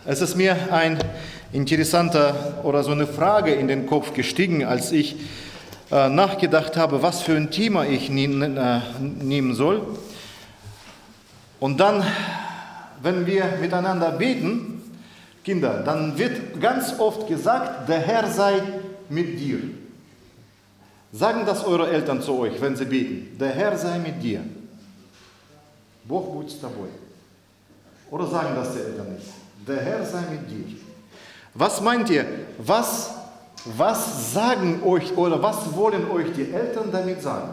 Es ist mir ein interessanter oder so eine Frage in den Kopf gestiegen, als ich nachgedacht habe, was für ein Thema ich nehmen soll. Und dann, wenn wir miteinander beten, Kinder, dann wird ganz oft gesagt, der Herr sei mit dir. Sagen das eure Eltern zu euch, wenn sie beten. Der Herr sei mit dir. Бог будет с тобой. Oder sagen das die Eltern nicht? Der Herr sei mit dir. Was meint ihr? Was sagen euch oder was wollen euch die Eltern damit sagen?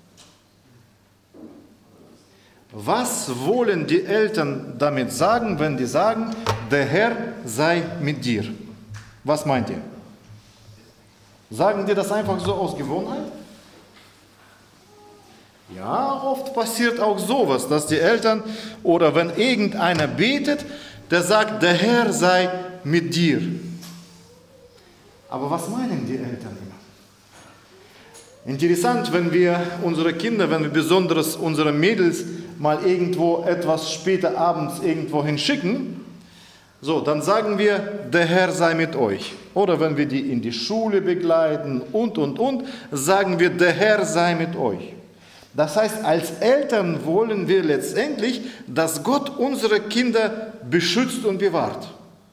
Was wollen die Eltern damit sagen, wenn die sagen, der Herr sei mit dir? Was meint ihr? Sagen die das einfach so aus Gewohnheit? Ja, oft passiert auch sowas, dass die Eltern oder wenn irgendeiner betet, der sagt, der Herr sei mit dir. Aber was meinen die Eltern immer? Interessant, wenn wir unsere Kinder, wenn wir besonders unsere Mädels mal irgendwo etwas später abends irgendwo hinschicken, so, dann sagen wir, der Herr sei mit euch. Oder wenn wir die in die Schule begleiten und, sagen wir, der Herr sei mit euch. Das heißt, als Eltern wollen wir letztendlich, dass Gott unsere Kinder beschützt und bewahrt.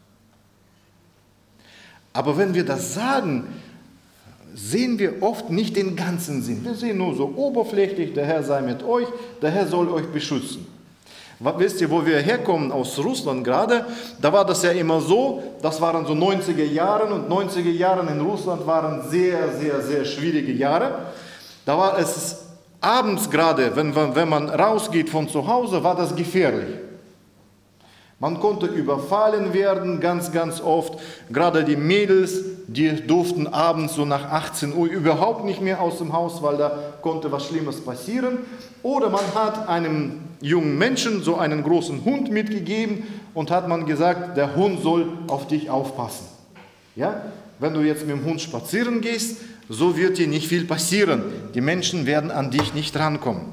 Aber wenn wir das sagen, sehen wir oft nicht den ganzen Sinn. Wir sehen nur so oberflächlich, der Herr sei mit euch, der Herr soll euch beschützen. Wisst ihr, wo wir herkommen, aus Russland gerade, da war das ja immer so, das waren so 90er Jahre und 90er Jahre in Russland waren sehr, sehr, sehr schwierige Jahre. Da war es abends gerade, wenn man rausgeht von zu Hause, war das gefährlich. Man konnte überfallen werden, ganz, ganz oft. Gerade die Mädels, die durften abends so nach 18 Uhr überhaupt nicht mehr aus dem Haus, weil da konnte was Schlimmes passieren. Oder man hat einem jungen Menschen so einen großen Hund mitgegeben und hat man gesagt, der Hund soll auf dich aufpassen. Ja? Wenn du jetzt mit dem Hund spazieren gehst, so wird dir nicht viel passieren. Die Menschen werden an dich nicht rankommen.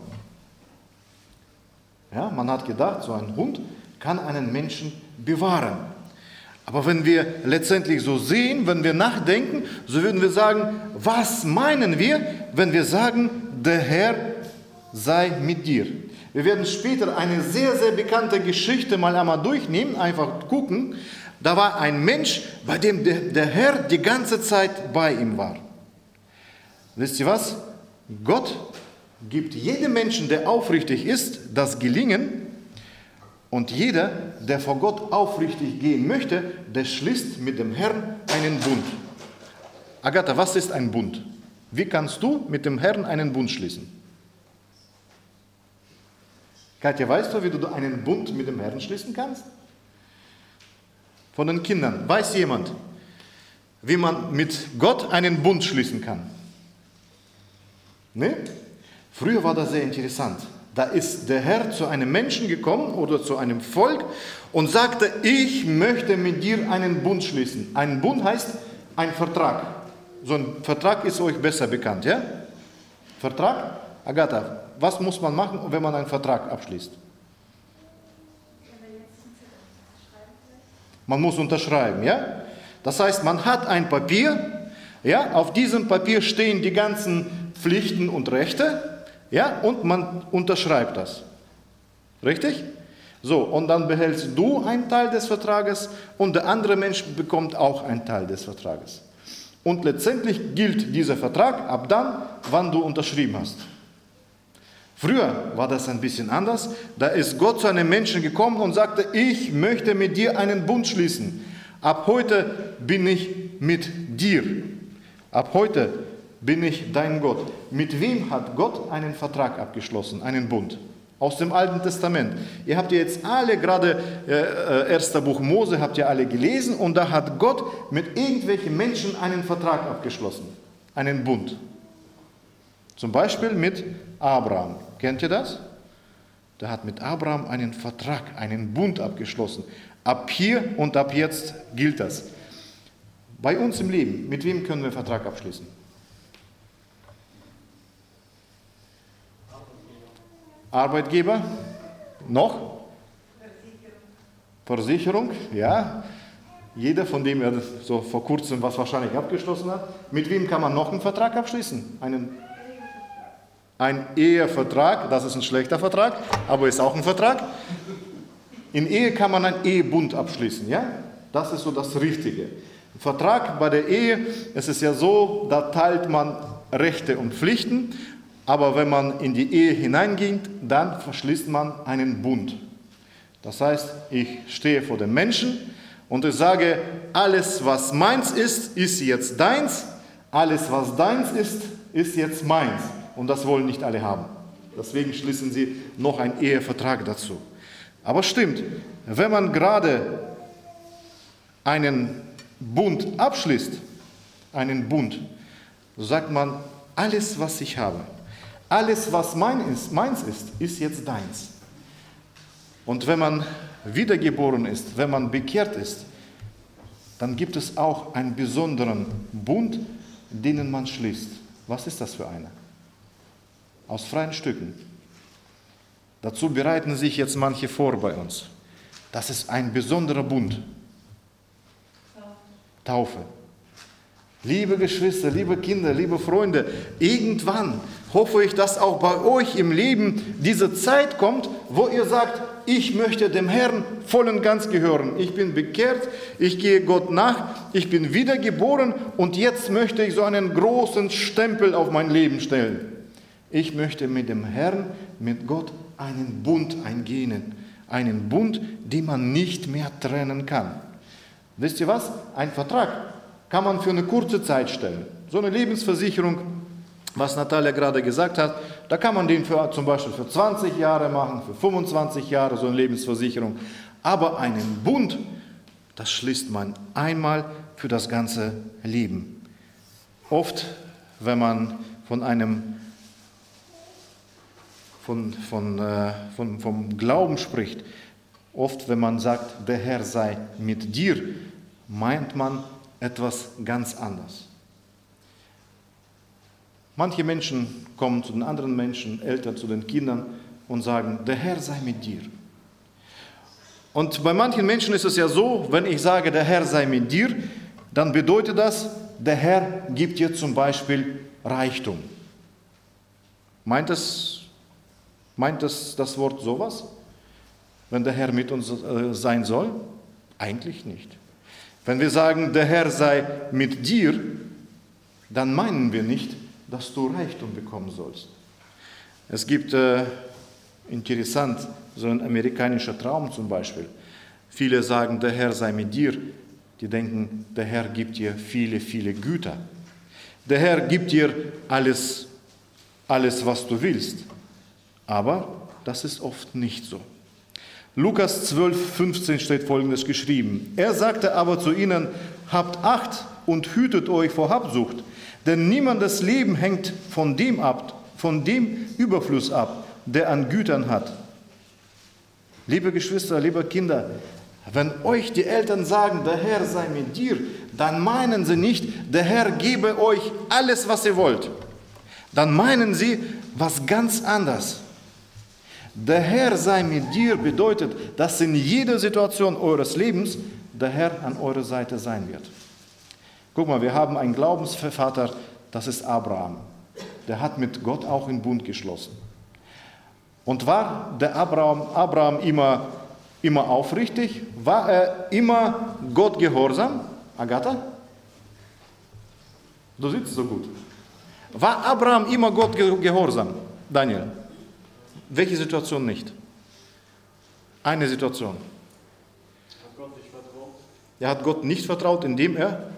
Ja, man hat gedacht, so ein Hund kann einen Menschen bewahren. Aber wenn wir letztendlich so sehen, wenn wir nachdenken, so würden wir sagen, was meinen wir, wenn wir sagen, der Herr sei mit dir? Wir werden später eine sehr, sehr bekannte Geschichte mal einmal durchnehmen, einfach gucken. Da war ein Mensch, bei dem der Herr die ganze Zeit bei ihm war. Wisst ihr was? Gott gibt jedem Menschen, der aufrichtig ist, das Gelingen. Und jeder, der vor Gott aufrichtig gehen möchte, der schließt mit dem Herrn einen Bund. Agatha, was ist ein Bund? Wie kannst du mit dem Herrn einen Bund schließen? Katja, weißt du, wie du einen Bund mit dem Herrn schließen kannst? Von den Kindern. Weiß jemand, wie man mit Gott einen Bund schließen kann? Ne? Früher war das sehr interessant. Da ist der Herr zu einem Menschen gekommen oder zu einem Volk und sagte, ich möchte mit dir einen Bund schließen. Ein Bund heißt ein Vertrag. So ein Vertrag ist euch besser bekannt, ja? Vertrag? Agatha, was muss man machen, wenn man einen Vertrag abschließt? Man muss unterschreiben, ja? Das heißt, man hat ein Papier, ja? Auf diesem Papier stehen die ganzen Pflichten und Rechte. Ja, und man unterschreibt das. Richtig? So, und dann behältst du einen Teil des Vertrages und der andere Mensch bekommt auch einen Teil des Vertrages. Und letztendlich gilt dieser Vertrag ab dann, wann du unterschrieben hast. Früher war das ein bisschen anders. Da ist Gott zu einem Menschen gekommen und sagte, ich möchte mit dir einen Bund schließen. Ab heute bin ich mit dir. Ab heute bin ich dein Gott. Mit wem hat Gott einen Vertrag abgeschlossen, einen Bund? Aus dem Alten Testament. Ihr habt ja jetzt alle, gerade 1. Buch Mose, habt ihr alle gelesen und da hat Gott mit irgendwelchen Menschen einen Vertrag abgeschlossen, einen Bund. Zum Beispiel mit Abraham. Kennt ihr das? Der hat mit Abraham einen Vertrag, einen Bund abgeschlossen. Ab hier und ab jetzt gilt das. Bei uns im Leben, mit wem können wir einen Vertrag abschließen? Arbeitgeber? Noch? Versicherung, ja. Jeder, von dem er so vor kurzem was wahrscheinlich abgeschlossen hat. Mit wem kann man noch einen Vertrag abschließen? Ein Ehevertrag, das ist ein schlechter Vertrag, aber ist auch ein Vertrag. In Ehe kann man einen Ehebund abschließen, ja? Das ist so das Richtige. Ein Vertrag bei der Ehe, es ist ja so, da teilt man Rechte und Pflichten, aber wenn man in die Ehe hineingeht, dann verschließt man einen Bund. Das heißt, ich stehe vor dem Menschen und ich sage, alles was meins ist, ist jetzt deins, alles was deins ist, ist jetzt meins. Und das wollen nicht alle haben. Deswegen schließen sie noch einen Ehevertrag dazu. Aber stimmt, wenn man gerade einen Bund abschließt, so sagt man, alles was ich habe, alles was meins ist, ist jetzt deins. Und wenn man wiedergeboren ist, wenn man bekehrt ist, dann gibt es auch einen besonderen Bund, den man schließt. Was ist das für einer? Aus freien Stücken. Dazu bereiten sich jetzt manche vor bei uns. Das ist ein besonderer Bund. Taufe. Liebe Geschwister, liebe Kinder, liebe Freunde, irgendwann hoffe ich, dass auch bei euch im Leben diese Zeit kommt, wo ihr sagt, ich möchte dem Herrn voll und ganz gehören. Ich bin bekehrt, ich gehe Gott nach, ich bin wiedergeboren und jetzt möchte ich so einen großen Stempel auf mein Leben stellen. Ich möchte mit dem Herrn, mit Gott einen Bund eingehen. Einen Bund, den man nicht mehr trennen kann. Wisst ihr was? Ein Vertrag kann man für eine kurze Zeit stellen. So eine Lebensversicherung, was Natalia gerade gesagt hat, da kann man den zum Beispiel für 20 Jahre machen, für 25 Jahre, so eine Lebensversicherung. Aber einen Bund, das schließt man einmal für das ganze Leben. Oft, wenn man vom Glauben spricht, oft, wenn man sagt, der Herr sei mit dir, meint man etwas ganz anderes. Manche Menschen kommen zu den anderen Menschen, Eltern zu den Kindern und sagen, der Herr sei mit dir. Und bei manchen Menschen ist es ja so, wenn ich sage, der Herr sei mit dir, dann bedeutet das, der Herr gibt dir zum Beispiel Reichtum. Meint das Wort sowas? Wenn der Herr mit uns sein soll? Eigentlich nicht. Wenn wir sagen, der Herr sei mit dir, dann meinen wir nicht, dass du Reichtum bekommen sollst. Es gibt, interessant, so ein amerikanischer Traum zum Beispiel. Viele sagen, der Herr sei mit dir. Die denken, der Herr gibt dir viele, viele Güter. Der Herr gibt dir alles, was du willst. Aber das ist oft nicht so. Lukas 12,15 steht Folgendes geschrieben. Er sagte aber zu ihnen, habt Acht und hütet euch vor Habsucht, denn niemandes Leben hängt von dem Überfluss ab, der an Gütern hat. Liebe Geschwister, liebe Kinder, wenn euch die Eltern sagen, der Herr sei mit dir, dann meinen sie nicht, der Herr gebe euch alles, was ihr wollt. Dann meinen sie was ganz anderes. Der Herr sei mit dir bedeutet, dass in jeder Situation eures Lebens der Herr an eurer Seite sein wird. Guck mal, wir haben einen Glaubensvater, das ist Abraham. Der hat mit Gott auch einen Bund geschlossen. Und war der Abraham immer aufrichtig? War er immer Gott gehorsam? Agatha? Du sitzt so gut. War Abraham immer Gott gehorsam? Daniel? Welche Situation nicht? Eine Situation. Hat Gott nicht vertraut? Er hat Gott nicht vertraut, indem er Als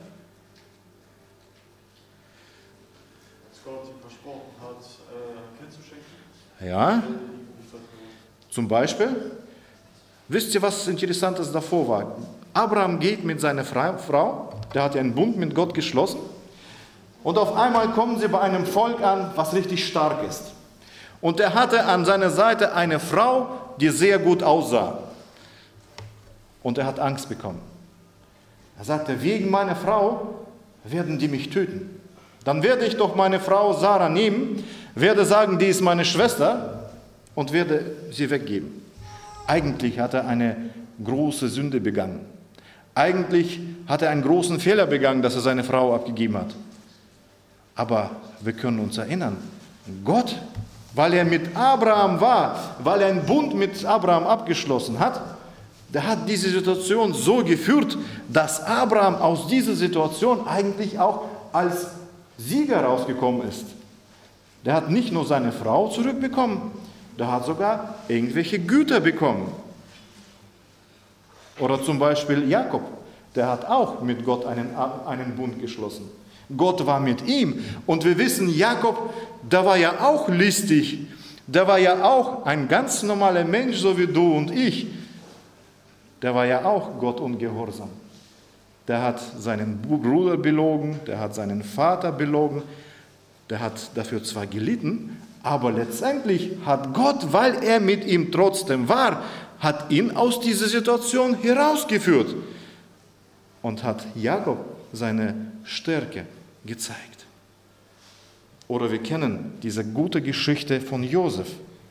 Gott ihm versprochen hat, ein Kind zu schenken? ja, zum Beispiel, wisst ihr, was Interessantes davor war? Abraham geht mit seiner Frau, der hat ja einen Bund mit Gott geschlossen, und auf einmal kommen sie bei einem Volk an, was richtig stark ist. Und er hatte an seiner Seite eine Frau, die sehr gut aussah. Und er hat Angst bekommen. Er sagte, wegen meiner Frau werden die mich töten. Dann werde ich doch meine Frau Sarah nehmen, werde sagen, die ist meine Schwester und werde sie weggeben. Eigentlich hat er eine große Sünde begangen. Eigentlich hat er einen großen Fehler begangen, dass er seine Frau abgegeben hat. Aber wir können uns erinnern, Gott, weil er mit Abraham war, weil er einen Bund mit Abraham abgeschlossen hat, der hat diese Situation so geführt, dass Abraham aus dieser Situation eigentlich auch als Sieger rausgekommen ist. Der hat nicht nur seine Frau zurückbekommen, der hat sogar irgendwelche Güter bekommen. Oder zum Beispiel Jakob, der hat auch mit Gott einen Bund geschlossen. Gott war mit ihm. Und wir wissen, Jakob, der war ja auch listig. Der war ja auch ein ganz normaler Mensch, so wie du und ich. Der war ja auch Gott ungehorsam. Der hat seinen Bruder belogen, der hat seinen Vater belogen. Der hat dafür zwar gelitten, aber letztendlich hat Gott, weil er mit ihm trotzdem war, hat ihn aus dieser Situation herausgeführt und hat Jakob seine Stärke gezeigt. Oder wir kennen diese gute Geschichte von Josef.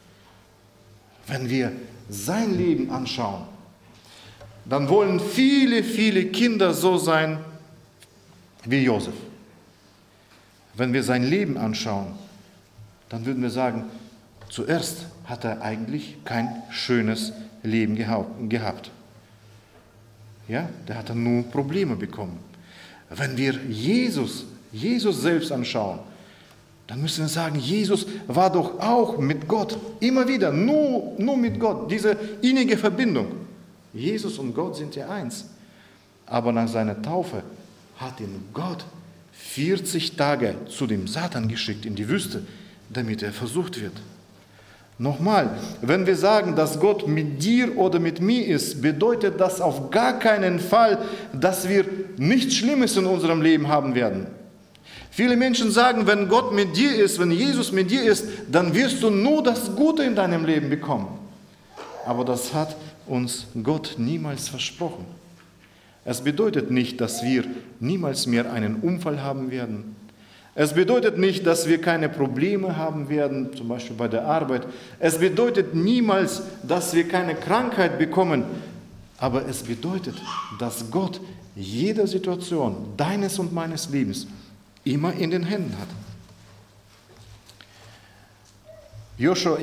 Wenn wir sein Leben anschauen, dann wollen viele, viele Kinder so sein wie Josef. Wenn wir sein Leben anschauen, dann würden wir sagen, zuerst hat er eigentlich kein schönes Leben gehabt. Ja, der hat dann nur Probleme bekommen. Wenn wir Jesus selbst anschauen, dann müssen wir sagen, Jesus war doch auch mit Gott, immer wieder, nur mit Gott, diese innige Verbindung. Jesus und Gott sind ja eins. Aber nach seiner Taufe hat ihn Gott 40 Tage zu dem Satan geschickt in die Wüste, damit er versucht wird. Nochmal, wenn wir sagen, dass Gott mit dir oder mit mir ist, bedeutet das auf gar keinen Fall, dass wir nichts Schlimmes in unserem Leben haben werden. Viele Menschen sagen, wenn Gott mit dir ist, wenn Jesus mit dir ist, dann wirst du nur das Gute in deinem Leben bekommen. Aber das hat uns Gott niemals versprochen. Es bedeutet nicht, dass wir niemals mehr einen Unfall haben werden. Es bedeutet nicht, dass wir keine Probleme haben werden, zum Beispiel bei der Arbeit. Es bedeutet niemals, dass wir keine Krankheit bekommen. Aber es bedeutet, dass Gott jede Situation deines und meines Lebens immer in den Händen hat. Josua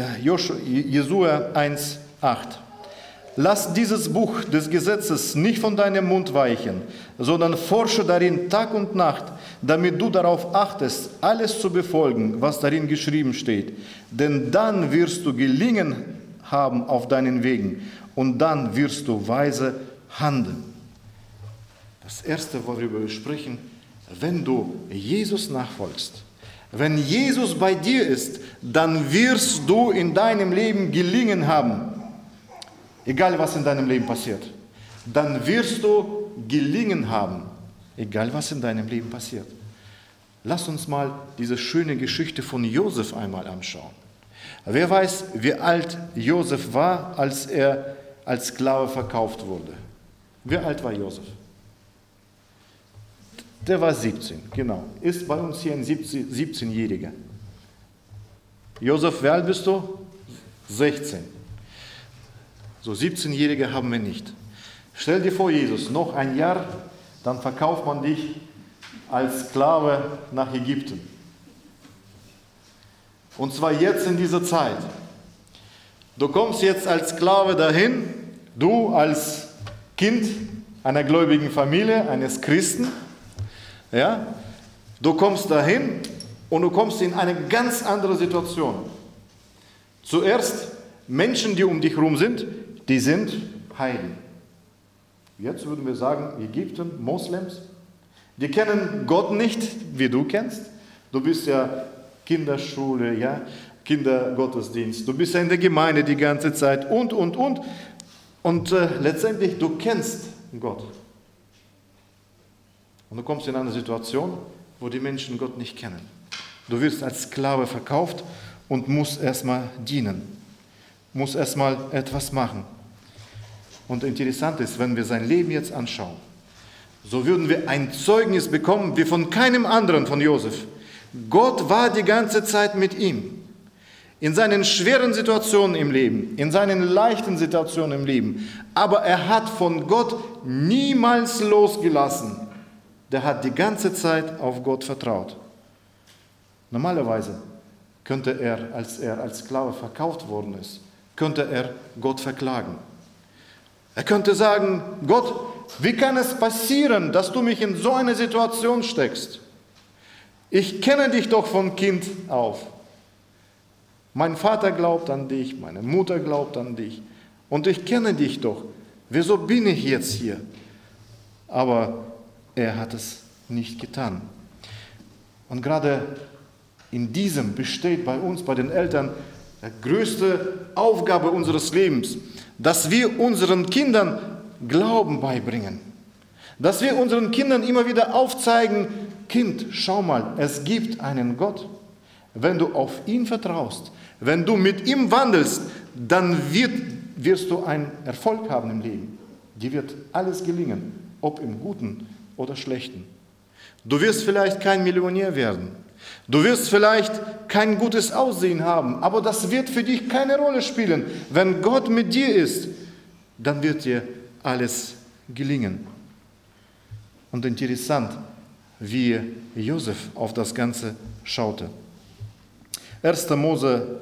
1,8. Lass dieses Buch des Gesetzes nicht von deinem Mund weichen, sondern forsche darin Tag und Nacht, damit du darauf achtest, alles zu befolgen, was darin geschrieben steht. Denn dann wirst du Gelingen haben auf deinen Wegen und dann wirst du weise handeln. Das Erste, worüber wir sprechen, wenn du Jesus nachfolgst, wenn Jesus bei dir ist, dann wirst du in deinem Leben Gelingen haben. Egal, was in deinem Leben passiert, dann wirst du Gelingen haben, egal, was in deinem Leben passiert. Lass uns mal diese schöne Geschichte von Josef einmal anschauen. Wer weiß, wie alt Josef war, als er als Sklave verkauft wurde? Wie alt war Josef? Der war 17, genau. Ist bei uns hier ein 17-Jähriger. Josef, wie alt bist du? 16. So 17-Jährige haben wir nicht. Stell dir vor, Jesus, noch ein Jahr, dann verkauft man dich als Sklave nach Ägypten. Und zwar jetzt in dieser Zeit. Du kommst jetzt als Sklave dahin, du als Kind einer gläubigen Familie, eines Christen. Ja? Du kommst dahin und du kommst in eine ganz andere Situation. Zuerst, Menschen, die um dich herum sind, die sind Heiden. Jetzt würden wir sagen, Ägypten, Moslems, die kennen Gott nicht, wie du kennst. Du bist ja Kinderschule, ja, Kindergottesdienst, du bist ja in der Gemeinde die ganze Zeit und. Und letztendlich, du kennst Gott. Und du kommst in eine Situation, wo die Menschen Gott nicht kennen. Du wirst als Sklave verkauft und musst erstmal dienen, musst erstmal etwas machen. Und interessant ist, wenn wir sein Leben jetzt anschauen, so würden wir ein Zeugnis bekommen, wie von keinem anderen von Josef. Gott war die ganze Zeit mit ihm. in seinen schweren Situationen im Leben, in seinen leichten Situationen im Leben. Aber er hat von Gott niemals losgelassen. Der hat die ganze Zeit auf Gott vertraut. Normalerweise könnte er als Sklave verkauft worden ist, könnte er Gott verklagen. Er könnte sagen, Gott, wie kann es passieren, dass du mich in so eine Situation steckst? Ich kenne dich doch von Kind auf. Mein Vater glaubt an dich, meine Mutter glaubt an dich und ich kenne dich doch. Wieso bin ich jetzt hier? Aber er hat es nicht getan. Und gerade in diesem besteht bei uns, bei den Eltern, die größte Aufgabe unseres Lebens, dass wir unseren Kindern Glauben beibringen. Dass wir unseren Kindern immer wieder aufzeigen, Kind, schau mal, es gibt einen Gott. Wenn du auf ihn vertraust, wenn du mit ihm wandelst, dann wirst du einen Erfolg haben im Leben. Dir wird alles gelingen, ob im Guten oder Schlechten. Du wirst vielleicht kein Millionär werden. Du wirst vielleicht kein gutes Aussehen haben, aber das wird für dich keine Rolle spielen. Wenn Gott mit dir ist, dann wird dir alles gelingen. Und interessant, wie Josef auf das Ganze schaute. 1. Mose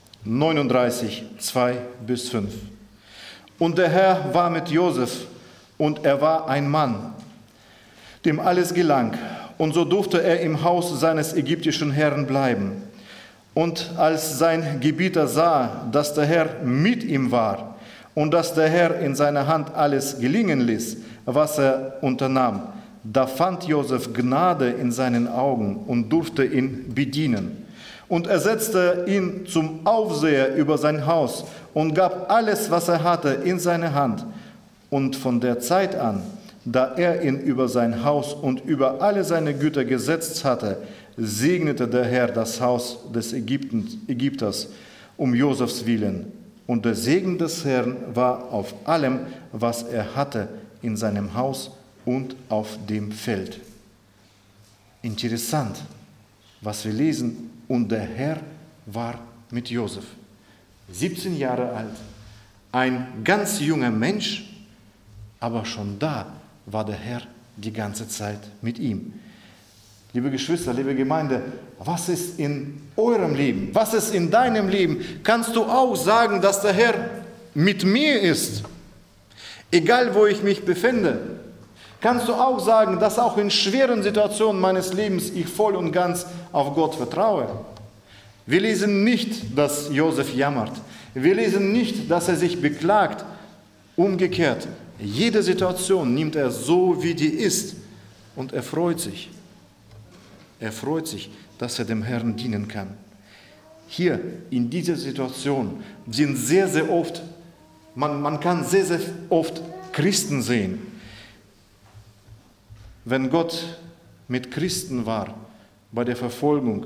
39, 2-5. Und der Herr war mit Josef, und er war ein Mann, dem alles gelang. Und so durfte er im Haus seines ägyptischen Herrn bleiben. Und als sein Gebieter sah, dass der Herr mit ihm war und dass der Herr in seiner Hand alles gelingen ließ, was er unternahm, da fand Josef Gnade in seinen Augen und durfte ihn bedienen. Und er setzte ihn zum Aufseher über sein Haus und gab alles, was er hatte, in seine Hand. Und von der Zeit an, da er ihn über sein Haus und über alle seine Güter gesetzt hatte, segnete der Herr das Haus des Ägypters um Josefs willen. Und der Segen des Herrn war auf allem, was er hatte, in seinem Haus und auf dem Feld. Interessant, was wir lesen. Und der Herr war mit Josef. 17 Jahre alt, ein ganz junger Mensch, aber schon da war der Herr die ganze Zeit mit ihm. Liebe Geschwister, liebe Gemeinde, was ist in eurem Leben? Was ist in deinem Leben? Kannst du auch sagen, dass der Herr mit mir ist? Egal, wo ich mich befinde. Kannst du auch sagen, dass auch in schweren Situationen meines Lebens ich voll und ganz auf Gott vertraue? Wir lesen nicht, dass Josef jammert. Wir lesen nicht, dass er sich beklagt. Umgekehrt, jede Situation nimmt er so, wie die ist. Und er freut sich. Er freut sich, dass er dem Herrn dienen kann. Hier, in dieser Situation, sind sehr, sehr oft, man kann sehr, sehr oft Christen sehen. Wenn Gott mit Christen war bei der Verfolgung,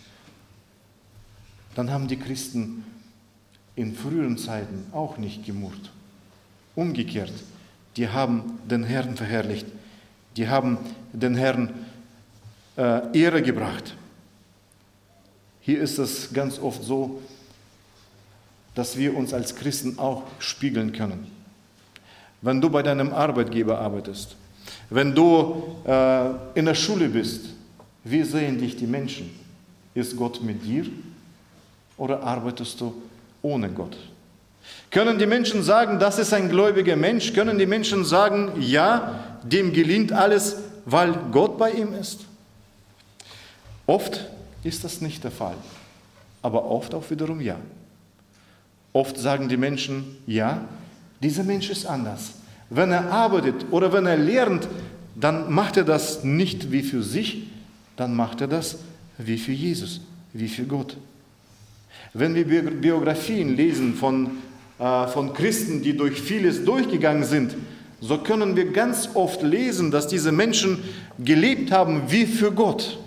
dann haben die Christen in früheren Zeiten auch nicht gemurrt. Umgekehrt, die haben den Herrn verherrlicht, die haben den Herrn Ehre gebracht. Hier ist es ganz oft so, dass wir uns als Christen auch spiegeln können. Wenn du bei deinem Arbeitgeber arbeitest, wenn du in der Schule bist, wie sehen dich die Menschen? Ist Gott mit dir oder arbeitest du ohne Gott? Können die Menschen sagen, das ist ein gläubiger Mensch? Können die Menschen sagen, ja, dem gelingt alles, weil Gott bei ihm ist? Oft ist das nicht der Fall, aber oft auch wiederum ja. Oft sagen die Menschen, ja, dieser Mensch ist anders. Wenn er arbeitet oder wenn er lernt, dann macht er das nicht wie für sich, dann macht er das wie für Jesus, wie für Gott. Wenn wir Biografien lesen von Christen, die durch vieles durchgegangen sind, so können wir ganz oft lesen, dass diese Menschen gelebt haben wie für Gott.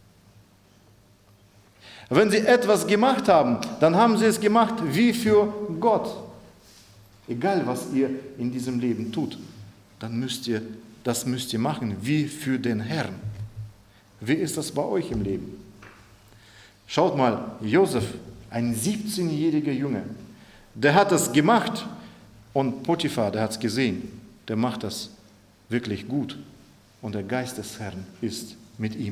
Wenn sie etwas gemacht haben, dann haben sie es gemacht wie für Gott. Egal, was ihr in diesem Leben tut, dann müsst ihr machen wie für den Herrn. Wie ist das bei euch im Leben? Schaut mal, Josef ein 17-jähriger Junge. Der hat das gemacht und Potiphar, der hat es gesehen, der macht das wirklich gut und der Geist des Herrn ist mit ihm.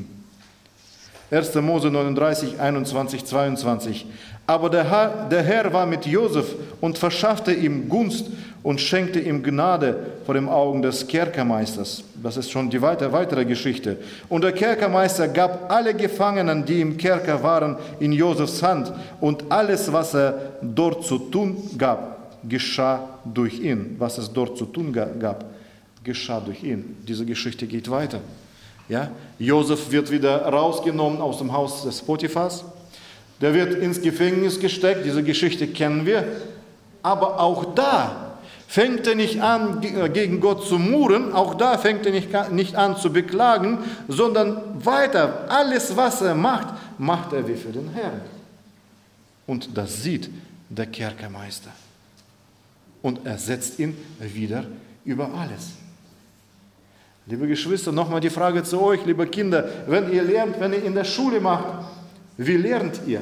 1. Mose 39, 21, 22. Aber der Herr war mit Josef und verschaffte ihm Gunst und schenkte ihm Gnade vor den Augen des Kerkermeisters. Das ist schon die weitere Geschichte. Und der Kerkermeister gab alle Gefangenen, die im Kerker waren, in Josefs Hand. Und alles, was er dort zu tun gab, geschah durch ihn. Was es dort zu tun gab, geschah durch ihn. Diese Geschichte geht weiter. Ja? Josef wird wieder rausgenommen aus dem Haus des Potiphars. Der wird ins Gefängnis gesteckt. Diese Geschichte kennen wir. Aber auch da fängt er nicht an, gegen Gott zu murren. Auch da fängt er nicht an zu beklagen, sondern weiter. Alles, was er macht, macht er wie für den Herrn. Und das sieht der Kerkermeister. Und er setzt ihn wieder über alles. Liebe Geschwister, nochmal die Frage zu euch, liebe Kinder, wenn ihr lernt, wenn ihr in der Schule macht, wie lernt ihr?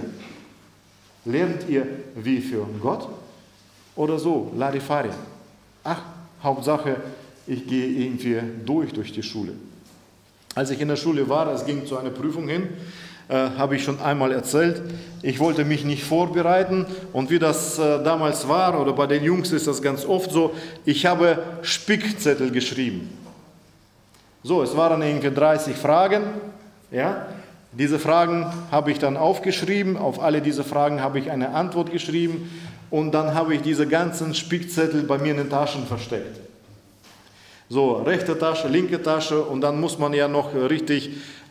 Lernt ihr wie für Gott oder so, Larifari? Ach, Hauptsache, ich gehe irgendwie durch die Schule. Als ich in der Schule war, es ging zu einer Prüfung hin, habe ich schon einmal erzählt, ich wollte mich nicht vorbereiten und wie das damals war, oder bei den Jungs ist das ganz oft so, ich habe Spickzettel geschrieben. So, es waren irgendwie 30 Fragen, ja. Diese Fragen habe ich dann aufgeschrieben, auf alle diese Fragen habe ich eine Antwort geschrieben und dann habe ich diese ganzen Spickzettel bei mir in den Taschen versteckt. So, rechte Tasche, linke Tasche und dann muss man ja noch richtig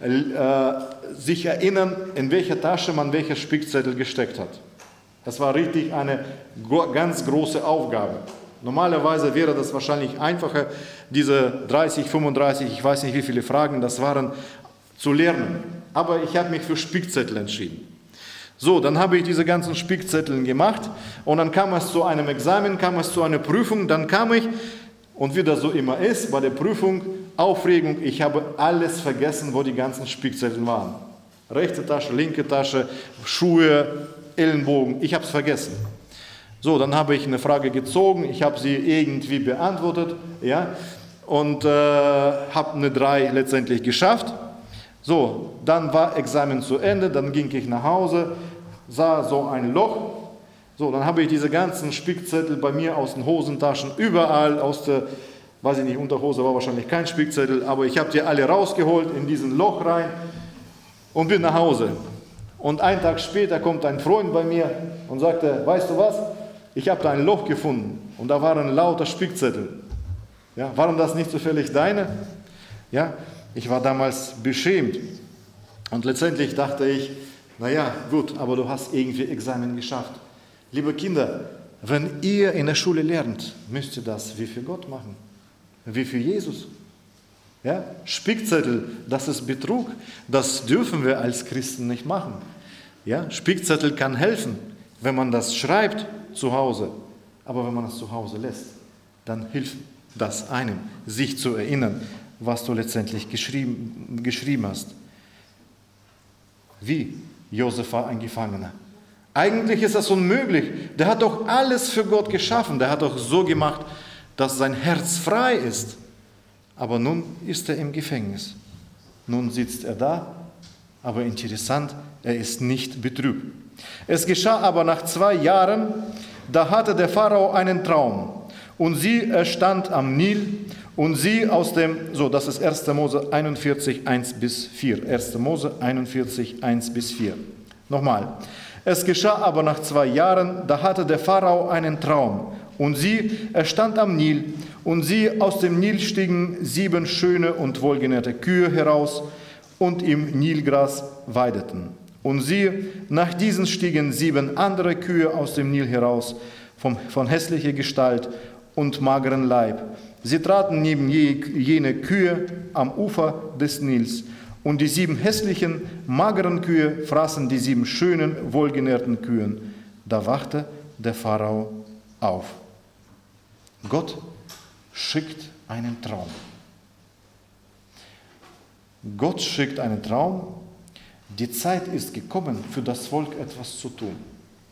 sich erinnern, in welcher Tasche man welche Spickzettel gesteckt hat. Das war richtig eine ganz große Aufgabe. Normalerweise wäre das wahrscheinlich einfacher, diese 30, 35, ich weiß nicht wie viele Fragen das waren, zu lernen. Aber ich habe mich für Spickzettel entschieden. So, dann habe ich diese ganzen Spickzettel gemacht und dann kam es zu einem Examen, kam es zu einer Prüfung, dann kam ich und wie das so immer ist, bei der Prüfung, Aufregung, ich habe alles vergessen, wo die ganzen Spickzettel waren. Rechte Tasche, linke Tasche, Schuhe, Ellenbogen, ich habe es vergessen. So, dann habe ich eine Frage gezogen, ich habe sie irgendwie beantwortet, ja, und habe eine 3 letztendlich geschafft. So, dann war Examen zu Ende, dann ging ich nach Hause, sah so ein Loch. So, dann habe ich diese ganzen Spickzettel bei mir aus den Hosentaschen, überall aus der, weiß ich nicht, Unterhose war wahrscheinlich kein Spickzettel, aber ich habe die alle rausgeholt in diesen Loch rein und bin nach Hause. Und einen Tag später kommt ein Freund bei mir und sagte, weißt du was? Ich habe da ein Loch gefunden und da waren lauter Spickzettel. Ja, waren das nicht zufällig deine? Ja, ich war damals beschämt und letztendlich dachte ich, naja, gut, aber du hast irgendwie Examen geschafft. Liebe Kinder, wenn ihr in der Schule lernt, müsst ihr das wie für Gott machen, wie für Jesus. Ja, Spickzettel, das ist Betrug, das dürfen wir als Christen nicht machen. Ja, Spickzettel kann helfen, wenn man das schreibt zu Hause, aber wenn man es zu Hause lässt, dann hilft das einem, sich zu erinnern, was du letztendlich geschrieben hast. Wie? Josef war ein Gefangener. Eigentlich ist das unmöglich. Der hat doch alles für Gott geschaffen. Der hat doch so gemacht, dass sein Herz frei ist. Aber nun ist er im Gefängnis. Nun sitzt er da, aber interessant, er ist nicht betrübt. Es geschah aber nach 2 Jahren, da hatte der Pharao einen Traum. Und er stand am Nil und sie aus dem, so das ist 1. Mose 41, 1-4. 1. Mose 41, 1-4. Nochmal. Es geschah aber nach 2 Jahren, da hatte der Pharao einen Traum. Und er stand am Nil und aus dem Nil stiegen 7 schöne und wohlgenährte Kühe heraus und im Nilgras weideten. Und nach diesen stiegen 7 andere Kühe aus dem Nil heraus, von hässlicher Gestalt und mageren Leib. Sie traten neben jene Kühe am Ufer des Nils. Und die 7 hässlichen, mageren Kühe fraßen die 7 schönen, wohlgenährten Kühen. Da wachte der Pharao auf. Gott schickt einen Traum. Gott schickt einen Traum. Die Zeit ist gekommen, für das Volk etwas zu tun.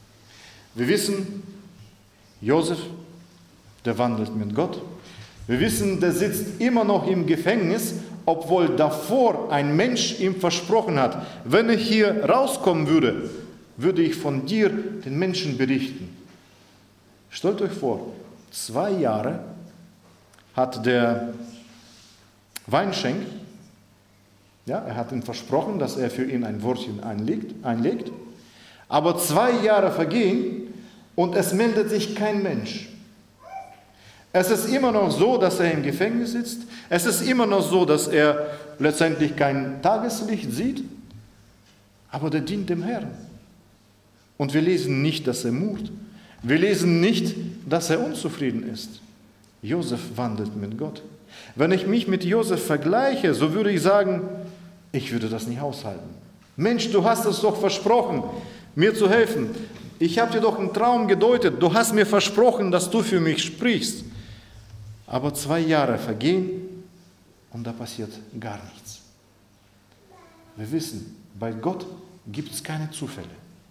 Wir wissen, Josef, der wandelt mit Gott. Wir wissen, der sitzt immer noch im Gefängnis, obwohl davor ein Mensch ihm versprochen hat, wenn er hier rauskommen würde, würde ich von dir den Menschen berichten. Stellt euch vor, 2 Jahre hat der Weinschenk, ja, er hat ihm versprochen, dass er für ihn ein Wörtchen einlegt, aber 2 Jahre vergehen und es meldet sich kein Mensch. Es ist immer noch so, dass er im Gefängnis sitzt. Es ist immer noch so, dass er letztendlich kein Tageslicht sieht. Aber der dient dem Herrn. Und wir lesen nicht, dass er murrt. Wir lesen nicht, dass er unzufrieden ist. Josef wandelt mit Gott. Wenn ich mich mit Josef vergleiche, so würde ich sagen, ich würde das nicht aushalten. Mensch, du hast es doch versprochen, mir zu helfen. Ich habe dir doch einen Traum gedeutet. Du hast mir versprochen, dass du für mich sprichst. Aber 2 Jahre vergehen und da passiert gar nichts. Wir wissen, bei Gott gibt es keine Zufälle.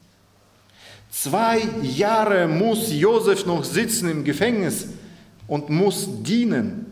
2 Jahre muss Josef noch sitzen im Gefängnis und muss dienen.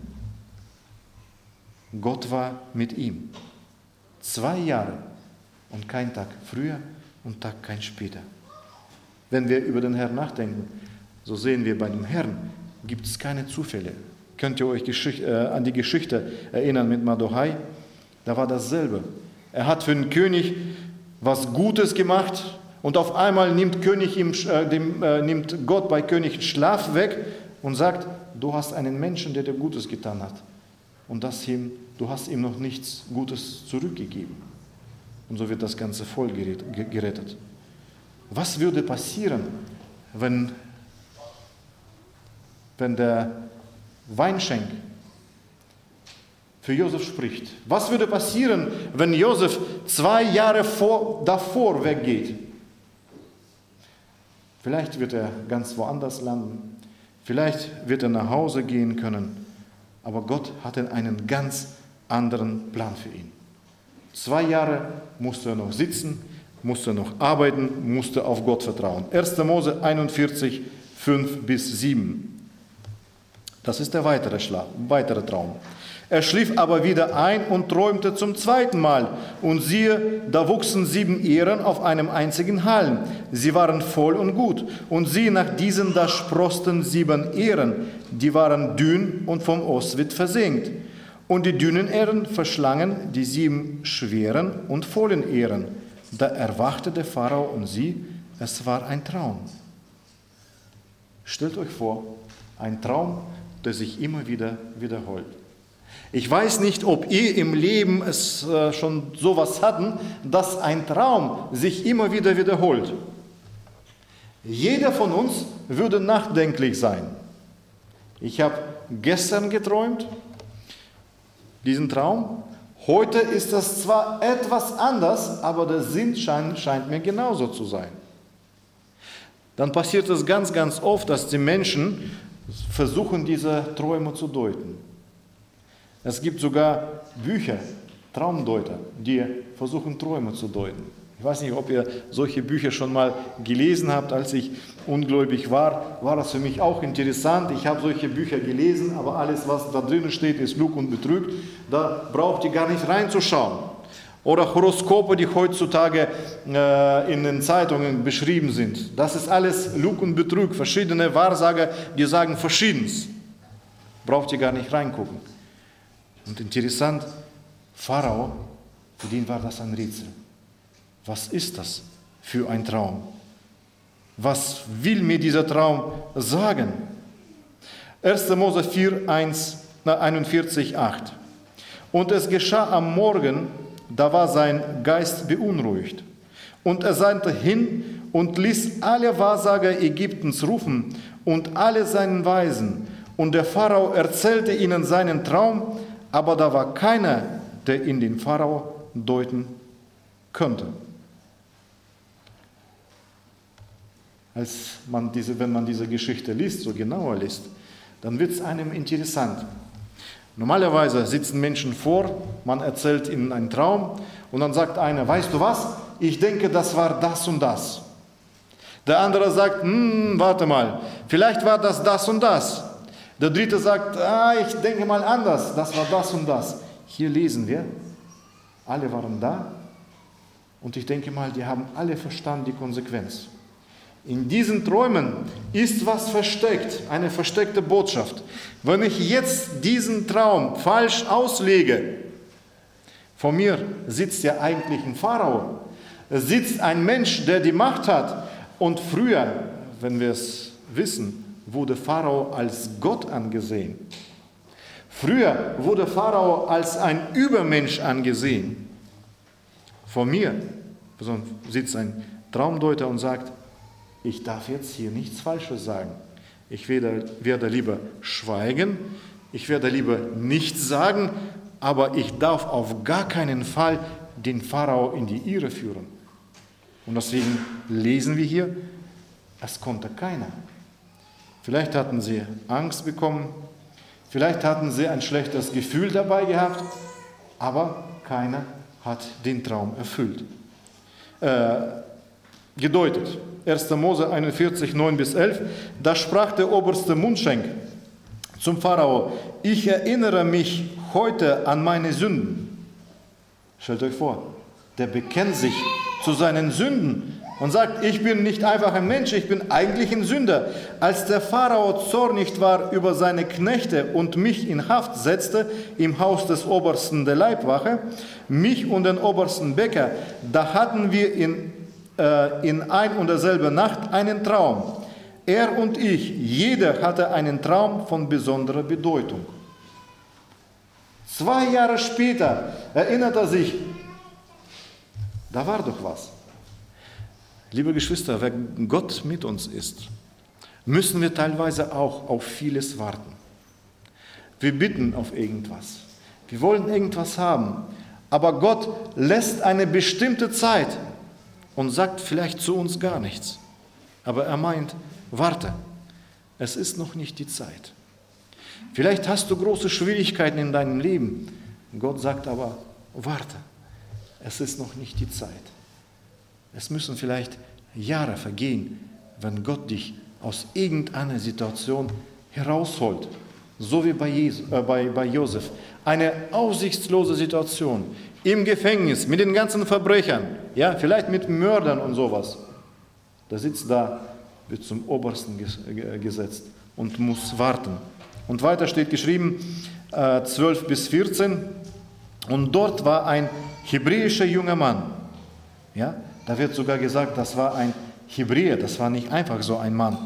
Gott war mit ihm. 2 Jahre und kein Tag früher und Tag kein später. Wenn wir über den Herrn nachdenken, so sehen wir, bei dem Herrn gibt es keine Zufälle. Könnt ihr euch an die Geschichte erinnern mit Mardochai? Da war dasselbe. Er hat für den König was Gutes gemacht und auf einmal nimmt Gott bei König Schlaf weg und sagt, du hast einen Menschen, der dir Gutes getan hat. Und du hast ihm noch nichts Gutes zurückgegeben. Und so wird das ganze Volk gerettet. Was würde passieren, wenn der Weinschenk für Josef spricht? Was würde passieren, wenn Josef 2 Jahre davor weggeht? Vielleicht wird er ganz woanders landen. Vielleicht wird er nach Hause gehen können. Aber Gott hatte einen ganz anderen Plan für ihn. 2 Jahre musste er noch sitzen, musste noch arbeiten, musste auf Gott vertrauen. 1. Mose 41, 5-7. Das ist der weitere Traum. Er schlief aber wieder ein und träumte zum 2. Mal. Und siehe, da wuchsen 7 Ähren auf einem einzigen Halm. Sie waren voll und gut. Und siehe, nach diesen da sproßten 7 Ähren. Die waren dünn und vom Ostwind versenkt. Und die dünnen Ähren verschlangen die 7 schweren und vollen Ähren. Da erwachte der Pharao und es war ein Traum. Stellt euch vor, ein Traum, der sich immer wieder wiederholt. Ich weiß nicht, ob ihr im Leben es schon sowas hatten, dass ein Traum sich immer wieder wiederholt. Jeder von uns würde nachdenklich sein. Ich habe gestern geträumt, diesen Traum. Heute ist das zwar etwas anders, aber der Sinn scheint mir genauso zu sein. Dann passiert es ganz, ganz oft, dass die Menschen versuchen, diese Träume zu deuten. Es gibt sogar Bücher, Traumdeuter, die versuchen, Träume zu deuten. Ich weiß nicht, ob ihr solche Bücher schon mal gelesen habt. Als ich ungläubig war, war das für mich auch interessant. Ich habe solche Bücher gelesen, aber alles, was da drin steht, ist Lug und Betrug. Da braucht ihr gar nicht reinzuschauen. Oder Horoskope, die heutzutage in den Zeitungen beschrieben sind. Das ist alles Lug und Betrug. Verschiedene Wahrsager, die sagen Verschiedenes. Braucht ihr gar nicht reingucken. Und interessant, Pharao, für den war das ein Rätsel. Was ist das für ein Traum? Was will mir dieser Traum sagen? 1. Mose 41, 8. Und es geschah am Morgen, da war sein Geist beunruhigt. Und er sandte hin und ließ alle Wahrsager Ägyptens rufen und alle seinen Weisen. Und der Pharao erzählte ihnen seinen Traum, aber da war keiner, der ihn den Pharao deuten könnte. Wenn man diese Geschichte liest, so genauer liest, dann wird es einem interessant. Normalerweise sitzen Menschen vor, man erzählt ihnen einen Traum und dann sagt einer, weißt du was, ich denke, das war das und das. Der andere sagt, warte mal, vielleicht war das und das. Der dritte sagt, ich denke mal anders, das war das und das. Hier lesen wir, alle waren da und ich denke mal, die haben alle verstanden die Konsequenz. In diesen Träumen ist was versteckt, eine versteckte Botschaft. Wenn ich jetzt diesen Traum falsch auslege, vor mir sitzt ja eigentlich ein Pharao, es sitzt ein Mensch, der die Macht hat. Und früher, wenn wir es wissen, wurde Pharao als Gott angesehen. Früher wurde Pharao als ein Übermensch angesehen. Vor mir sitzt ein Traumdeuter und sagt, ich darf jetzt hier nichts Falsches sagen. Ich werde lieber schweigen, ich werde lieber nichts sagen, aber ich darf auf gar keinen Fall den Pharao in die Irre führen. Und deswegen lesen wir hier, es konnte keiner. Vielleicht hatten sie Angst bekommen, vielleicht hatten sie ein schlechtes Gefühl dabei gehabt, aber keiner hat den Traum erfüllt. Gedeutet. 1. Mose 41, 9-11. Da sprach der oberste Mundschenk zum Pharao, ich erinnere mich heute an meine Sünden. Stellt euch vor, der bekennt sich zu seinen Sünden und sagt, ich bin nicht einfach ein Mensch, ich bin eigentlich ein Sünder. Als der Pharao zornig war über seine Knechte und mich in Haft setzte im Haus des Obersten der Leibwache, mich und den obersten Bäcker, da hatten wir in ein und derselbe Nacht einen Traum. Er und ich, jeder hatte einen Traum von besonderer Bedeutung. 2 Jahre später erinnert er sich, da war doch was. Liebe Geschwister, wenn Gott mit uns ist, müssen wir teilweise auch auf vieles warten. Wir bitten auf irgendwas. Wir wollen irgendwas haben. Aber Gott lässt eine bestimmte Zeit und sagt vielleicht zu uns gar nichts. Aber er meint, warte, es ist noch nicht die Zeit. Vielleicht hast du große Schwierigkeiten in deinem Leben. Gott sagt aber, warte, es ist noch nicht die Zeit. Es müssen vielleicht Jahre vergehen, wenn Gott dich aus irgendeiner Situation herausholt. So wie bei Josef. Eine aussichtslose Situation. Im Gefängnis, mit den ganzen Verbrechern, ja, vielleicht mit Mördern und sowas. Der sitzt da, wird zum Obersten gesetzt und muss warten. Und weiter steht geschrieben, 12-14, und dort war ein hebräischer junger Mann. Ja, da wird sogar gesagt, das war ein Hebräer, das war nicht einfach so ein Mann.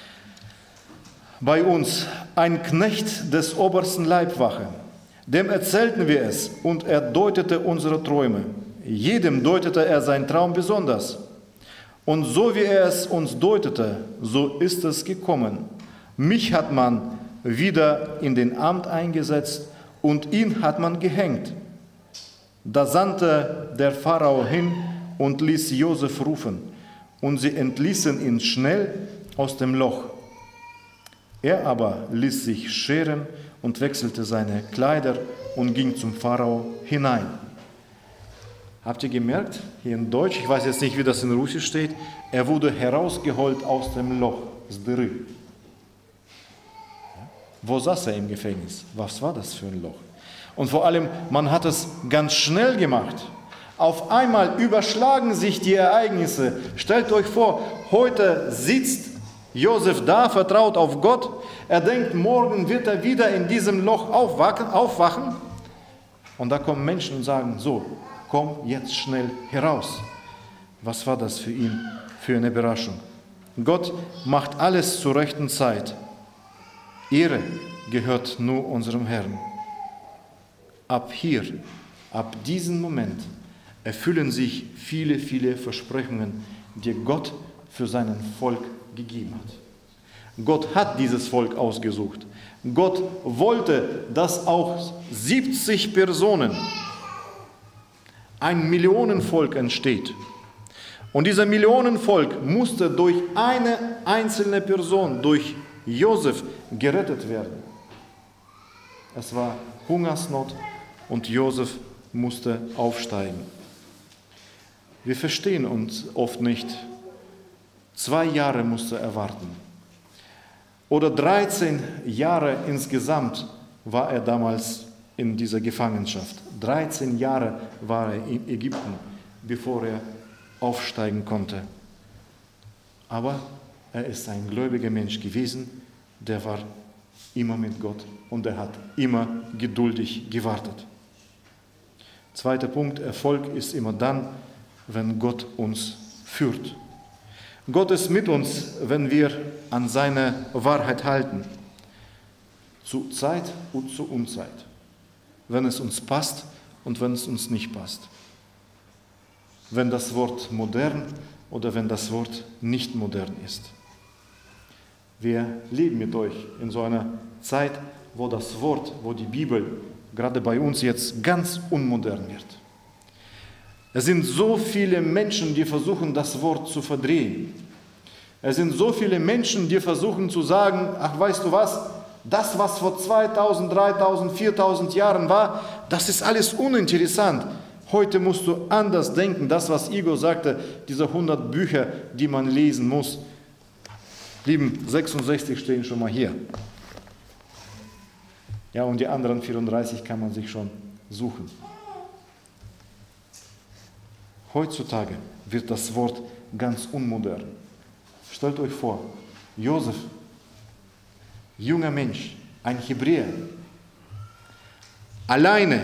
Bei uns, ein Knecht des obersten Leibwache. Dem erzählten wir es und er deutete unsere Träume. Jedem deutete er seinen Traum besonders. Und so wie er es uns deutete, so ist es gekommen. Mich hat man wieder in den Amt eingesetzt und ihn hat man gehängt. Da sandte der Pharao hin und ließ Josef rufen, und sie entließen ihn schnell aus dem Loch. Er aber ließ sich scheren und wechselte seine Kleider und ging zum Pharao hinein. Habt ihr gemerkt, hier in Deutsch, ich weiß jetzt nicht, wie das in Russisch steht, er wurde herausgeholt aus dem Loch, z dыры. Wo saß er im Gefängnis? Was war das für ein Loch? Und vor allem, man hat es ganz schnell gemacht. Auf einmal überschlagen sich die Ereignisse. Stellt euch vor, heute sitzt Josef da, vertraut auf Gott. Er denkt, morgen wird er wieder in diesem Loch aufwachen. Und da kommen Menschen und sagen, so, komm jetzt schnell heraus. Was war das für ihn für eine Überraschung? Gott macht alles zur rechten Zeit. Ehre gehört nur unserem Herrn. Ab hier, ab diesem Moment erfüllen sich viele, viele Versprechungen, die Gott für sein Volk gegeben hat. Gott hat dieses Volk ausgesucht. Gott wollte, dass auch 70 Personen, ein Millionenvolk entsteht. Und dieser Millionenvolk musste durch eine einzelne Person, durch Josef, gerettet werden. Es war Hungersnot und Josef musste aufsteigen. Wir verstehen uns oft nicht 2 Jahre musste er warten. Oder 13 Jahre insgesamt war er damals in dieser Gefangenschaft. 13 Jahre war er in Ägypten, bevor er aufsteigen konnte. Aber er ist ein gläubiger Mensch gewesen, der war immer mit Gott und er hat immer geduldig gewartet. Zweiter Punkt, Erfolg ist immer dann, wenn Gott uns führt. Gott ist mit uns, wenn wir an seine Wahrheit halten. Zu Zeit und zu Unzeit. Wenn es uns passt und wenn es uns nicht passt. Wenn das Wort modern oder wenn das Wort nicht modern ist. Wir leben mit euch in so einer Zeit, wo das Wort, wo die Bibel gerade bei uns jetzt ganz unmodern wird. Es sind so viele Menschen, die versuchen, das Wort zu verdrehen. Es sind so viele Menschen, die versuchen zu sagen, ach, weißt du was, das, was vor 2000, 3000, 4000 Jahren war, das ist alles uninteressant. Heute musst du anders denken. Das, was Igor sagte, diese 100 Bücher, die man lesen muss. Lieben, 66 stehen schon mal hier. Ja, und die anderen 34 kann man sich schon suchen. Heutzutage wird das Wort ganz unmodern. Stellt euch vor, Josef, junger Mensch, ein Hebräer, alleine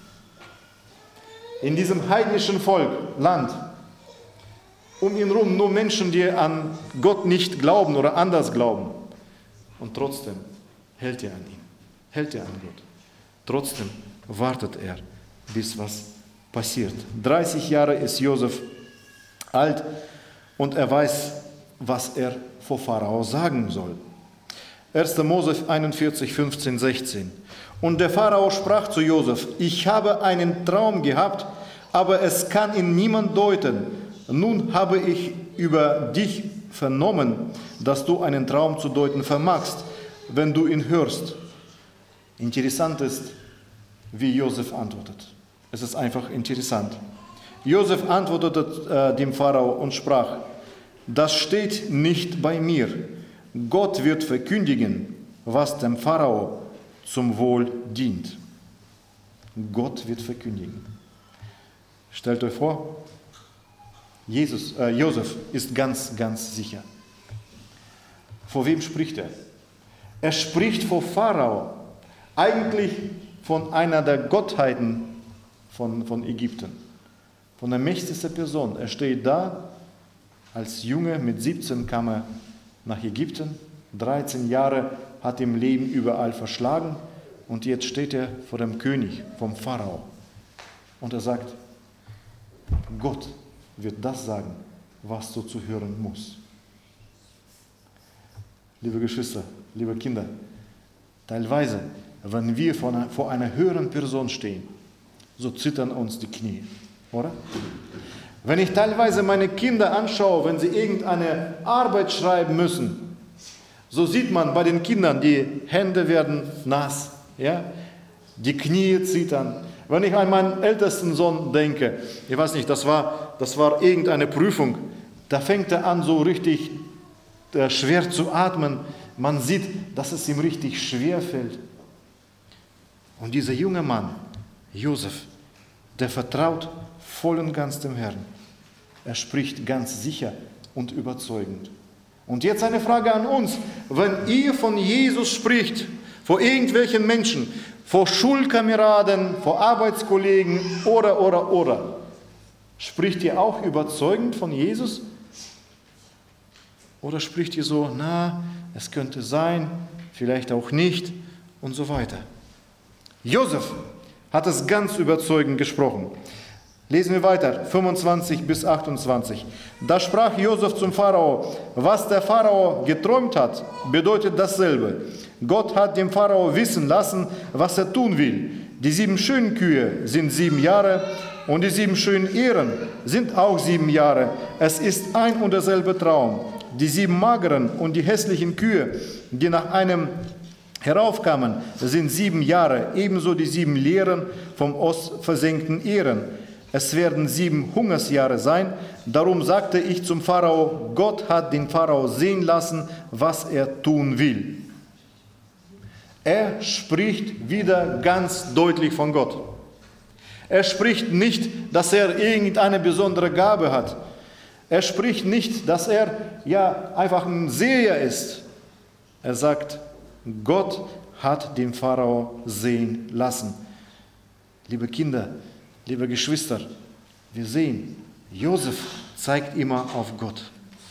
in diesem heidnischen Volk, Land, um ihn herum nur Menschen, die an Gott nicht glauben oder anders glauben. Und trotzdem hält er an ihm, hält er an Gott. Trotzdem wartet er, bis was passiert. 30 Jahre ist Josef alt und er weiß, was er vor Pharao sagen soll. 1. Mose 41, 15, 16. Und der Pharao sprach zu Josef, ich habe einen Traum gehabt, aber es kann ihn niemand deuten. Nun habe ich über dich vernommen, dass du einen Traum zu deuten vermagst, wenn du ihn hörst. Interessant ist, wie Josef antwortet. Es ist einfach interessant. Josef antwortete dem Pharao und sprach, das steht nicht bei mir. Gott wird verkündigen, was dem Pharao zum Wohl dient. Gott wird verkündigen. Stellt euch vor, Josef ist ganz, ganz sicher. Vor wem spricht er? Er spricht vor Pharao, eigentlich von einer der Gottheiten von Ägypten, von der mächtigsten Person. Er steht da, als Junge mit 17 kam er nach Ägypten, 13 Jahre hat ihm Leben überall verschlagen und jetzt steht er vor dem König, vom Pharao. Und er sagt, Gott wird das sagen, was du zu hören musst. Liebe Geschwister, liebe Kinder, teilweise, wenn wir vor einer höheren Person stehen, so zittern uns die Knie, oder? Wenn ich teilweise meine Kinder anschaue, wenn sie irgendeine Arbeit schreiben müssen, so sieht man bei den Kindern, die Hände werden nass, ja? Die Knie zittern. Wenn ich an meinen ältesten Sohn denke, ich weiß nicht, das war irgendeine Prüfung, da fängt er an, so richtig schwer zu atmen. Man sieht, dass es ihm richtig schwer fällt. Und dieser junge Mann, Josef, der vertraut voll und ganz dem Herrn. Er spricht ganz sicher und überzeugend. Und jetzt eine Frage an uns. Wenn ihr von Jesus spricht, vor irgendwelchen Menschen, vor Schulkameraden, vor Arbeitskollegen oder, spricht ihr auch überzeugend von Jesus? Oder spricht ihr so, na, es könnte sein, vielleicht auch nicht und so weiter? Josef hat es ganz überzeugend gesprochen. Lesen wir weiter, 25 bis 28. Da sprach Josef zum Pharao, was der Pharao geträumt hat, bedeutet dasselbe. Gott hat dem Pharao wissen lassen, was er tun will. Die 7 schönen Kühe sind 7 Jahre und die 7 schönen Ähren sind auch 7 Jahre. Es ist ein und derselbe Traum. Die 7 mageren und die hässlichen Kühe, die nach einem heraufkamen, sind 7 Jahre, ebenso die 7 leeren vom Ost versenkten Ähren. es werden 7 Hungersjahre sein. Darum sagte ich zum Pharao, Gott hat den Pharao sehen lassen, was er tun will. Er spricht wieder ganz deutlich von Gott. Er spricht nicht, dass er irgendeine besondere Gabe hat. Er spricht nicht, dass er einfach ein Seher ist. Er sagt, Gott hat den Pharao sehen lassen. Liebe Kinder, liebe Geschwister, wir sehen, Josef zeigt immer auf Gott.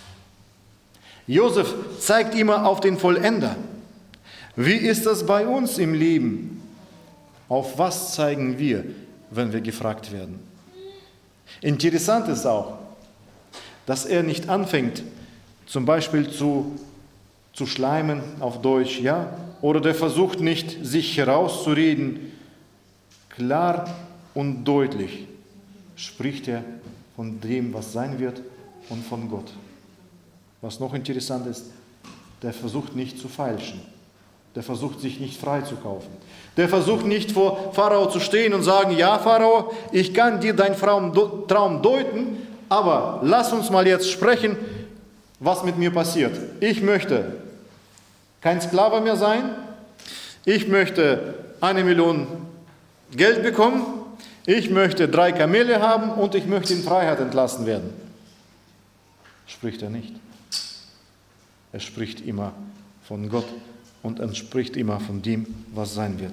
Josef zeigt immer auf den Vollender. Wie ist das bei uns im Leben? Auf was zeigen wir, wenn wir gefragt werden? Interessant ist auch, dass er nicht anfängt, zum Beispiel zu schleimen auf Deutsch, oder der versucht nicht, sich herauszureden. Klar und deutlich spricht er von dem, was sein wird und von Gott. Was noch interessant ist, der versucht nicht zu feilschen. Der versucht sich nicht freizukaufen. Der versucht nicht vor Pharao zu stehen und sagen, ja Pharao, ich kann dir deinen Traum deuten, aber lass uns mal jetzt sprechen, was mit mir passiert. Ich möchte kein Sklave mehr sein. Ich möchte 1 Million Geld bekommen. Ich möchte 3 Kamele haben und ich möchte in Freiheit entlassen werden. Spricht er nicht. Er spricht immer von Gott und er spricht immer von dem, was sein wird.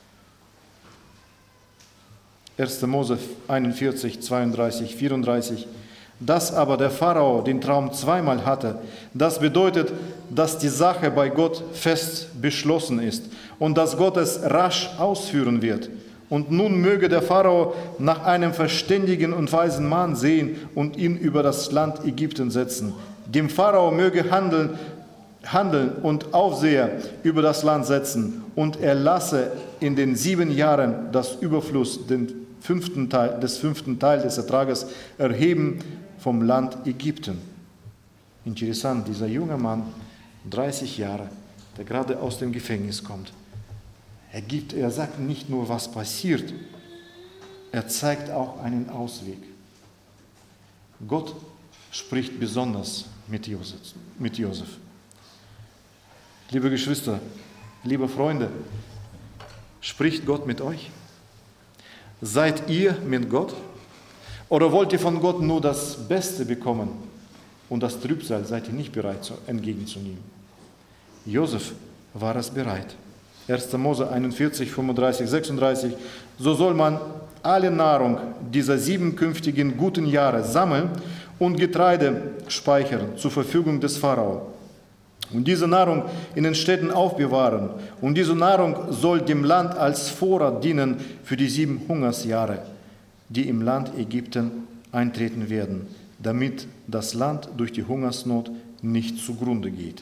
1. Mose 41, 32, 34. Dass aber der Pharao den Traum zweimal hatte, das bedeutet, dass die Sache bei Gott fest beschlossen ist und dass Gott es rasch ausführen wird. Und nun möge der Pharao nach einem verständigen und weisen Mann sehen und ihn über das Land Ägypten setzen. Dem Pharao möge Handeln und Aufseher über das Land setzen und er lasse in den 7 Jahren das Überfluss des 5. Teil des Ertrages erheben vom Land Ägypten. Interessant, dieser junge Mann, 30 Jahre, der gerade aus dem Gefängnis kommt. Er sagt nicht nur, was passiert, er zeigt auch einen Ausweg. Gott spricht besonders mit Josef. Liebe Geschwister, liebe Freunde, spricht Gott mit euch? Seid ihr mit Gott? Oder wollt ihr von Gott nur das Beste bekommen und das Trübsal seid ihr nicht bereit entgegenzunehmen? Josef war es bereit. 1. Mose 41, 35, 36. So soll man alle Nahrung dieser 7 künftigen guten Jahre sammeln und Getreide speichern zur Verfügung des Pharao. Und diese Nahrung in den Städten aufbewahren. Und diese Nahrung soll dem Land als Vorrat dienen für die 7 Hungersjahre, die im Land Ägypten eintreten werden, damit das Land durch die Hungersnot nicht zugrunde geht.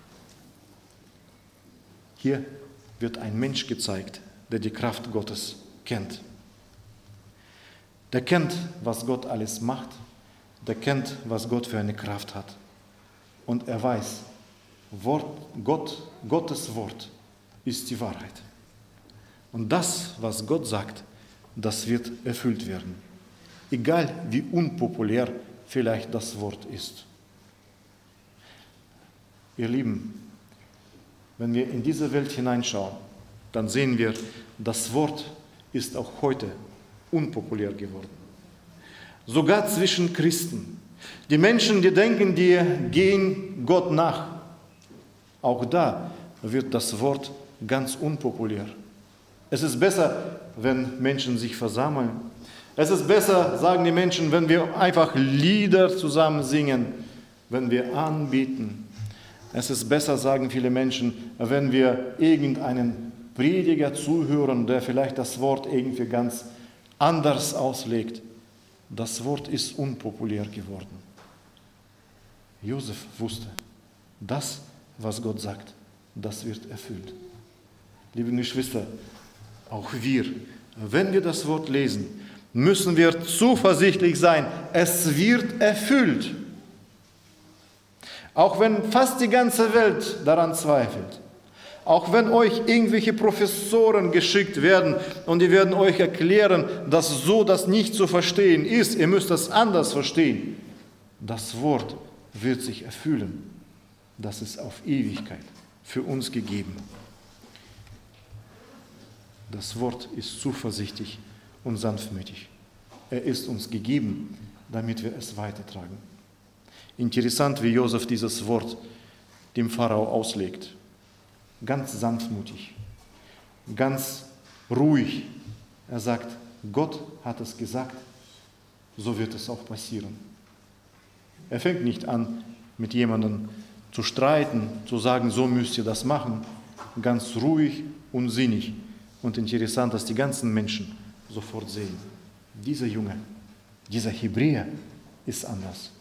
Hier wird ein Mensch gezeigt, der die Kraft Gottes kennt. Der kennt, was Gott alles macht. Der kennt, was Gott für eine Kraft hat. Und er weiß, Gottes Wort ist die Wahrheit. Und das, was Gott sagt, das wird erfüllt werden. Egal wie unpopulär vielleicht das Wort ist. Ihr Lieben, wenn wir in diese Welt hineinschauen, dann sehen wir, das Wort ist auch heute unpopulär geworden. Sogar zwischen Christen. Die Menschen, die denken, die gehen Gott nach. Auch da wird das Wort ganz unpopulär. Es ist besser, wenn Menschen sich versammeln. Es ist besser, sagen die Menschen, wenn wir einfach Lieder zusammen singen, wenn wir anbeten. Es ist besser, sagen viele Menschen, wenn wir irgendeinen Prediger zuhören, der vielleicht das Wort irgendwie ganz anders auslegt. Das Wort ist unpopulär geworden. Josef wusste, das, was Gott sagt, das wird erfüllt. Liebe Geschwister, auch wir, wenn wir das Wort lesen, müssen wir zuversichtlich sein, es wird erfüllt. Auch wenn fast die ganze Welt daran zweifelt. Auch wenn euch irgendwelche Professoren geschickt werden und die werden euch erklären, dass so das nicht zu verstehen ist, ihr müsst das anders verstehen. Das Wort wird sich erfüllen. Das ist auf Ewigkeit für uns gegeben. Das Wort ist zuversichtlich und sanftmütig. Er ist uns gegeben, damit wir es weitertragen. Interessant, wie Josef dieses Wort dem Pharao auslegt. Ganz sanftmütig, ganz ruhig. Er sagt, Gott hat es gesagt, so wird es auch passieren. Er fängt nicht an, mit jemandem zu streiten, zu sagen, so müsst ihr das machen. Ganz ruhig und sinnig. Und interessant, dass die ganzen Menschen sofort sehen, dieser Junge, dieser Hebräer ist anders.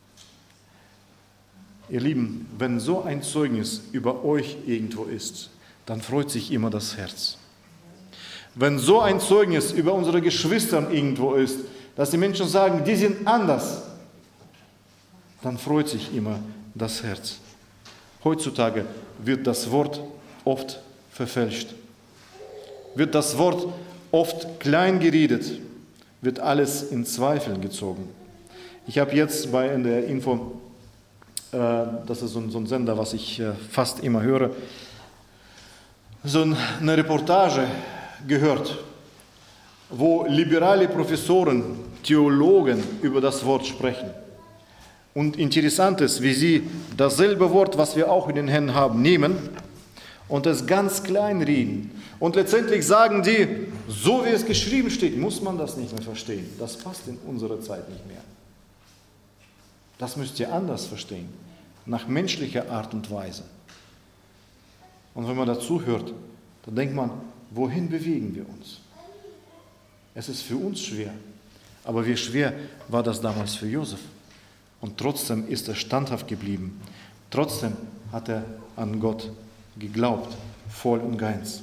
Ihr Lieben, wenn so ein Zeugnis über euch irgendwo ist, dann freut sich immer das Herz. Wenn so ein Zeugnis über unsere Geschwister irgendwo ist, dass die Menschen sagen, die sind anders, dann freut sich immer das Herz. Heutzutage wird das Wort oft verfälscht, wird das Wort oft klein geredet, wird alles in Zweifel gezogen. Ich habe jetzt bei NDR Info, das ist so ein Sender, was ich fast immer höre, so eine Reportage gehört, wo liberale Professoren, Theologen über das Wort sprechen. Und interessant ist, wie sie dasselbe Wort, was wir auch in den Händen haben, nehmen und es ganz klein reden. Und letztendlich sagen die, so wie es geschrieben steht, muss man das nicht mehr verstehen. Das passt in unsere Zeit nicht mehr. Das müsst ihr anders verstehen, nach menschlicher Art und Weise. Und wenn man dazu hört, dann denkt man, wohin bewegen wir uns? Es ist für uns schwer, aber wie schwer war das damals für Josef? Und trotzdem ist er standhaft geblieben. Trotzdem hat er an Gott geglaubt, voll und ganz.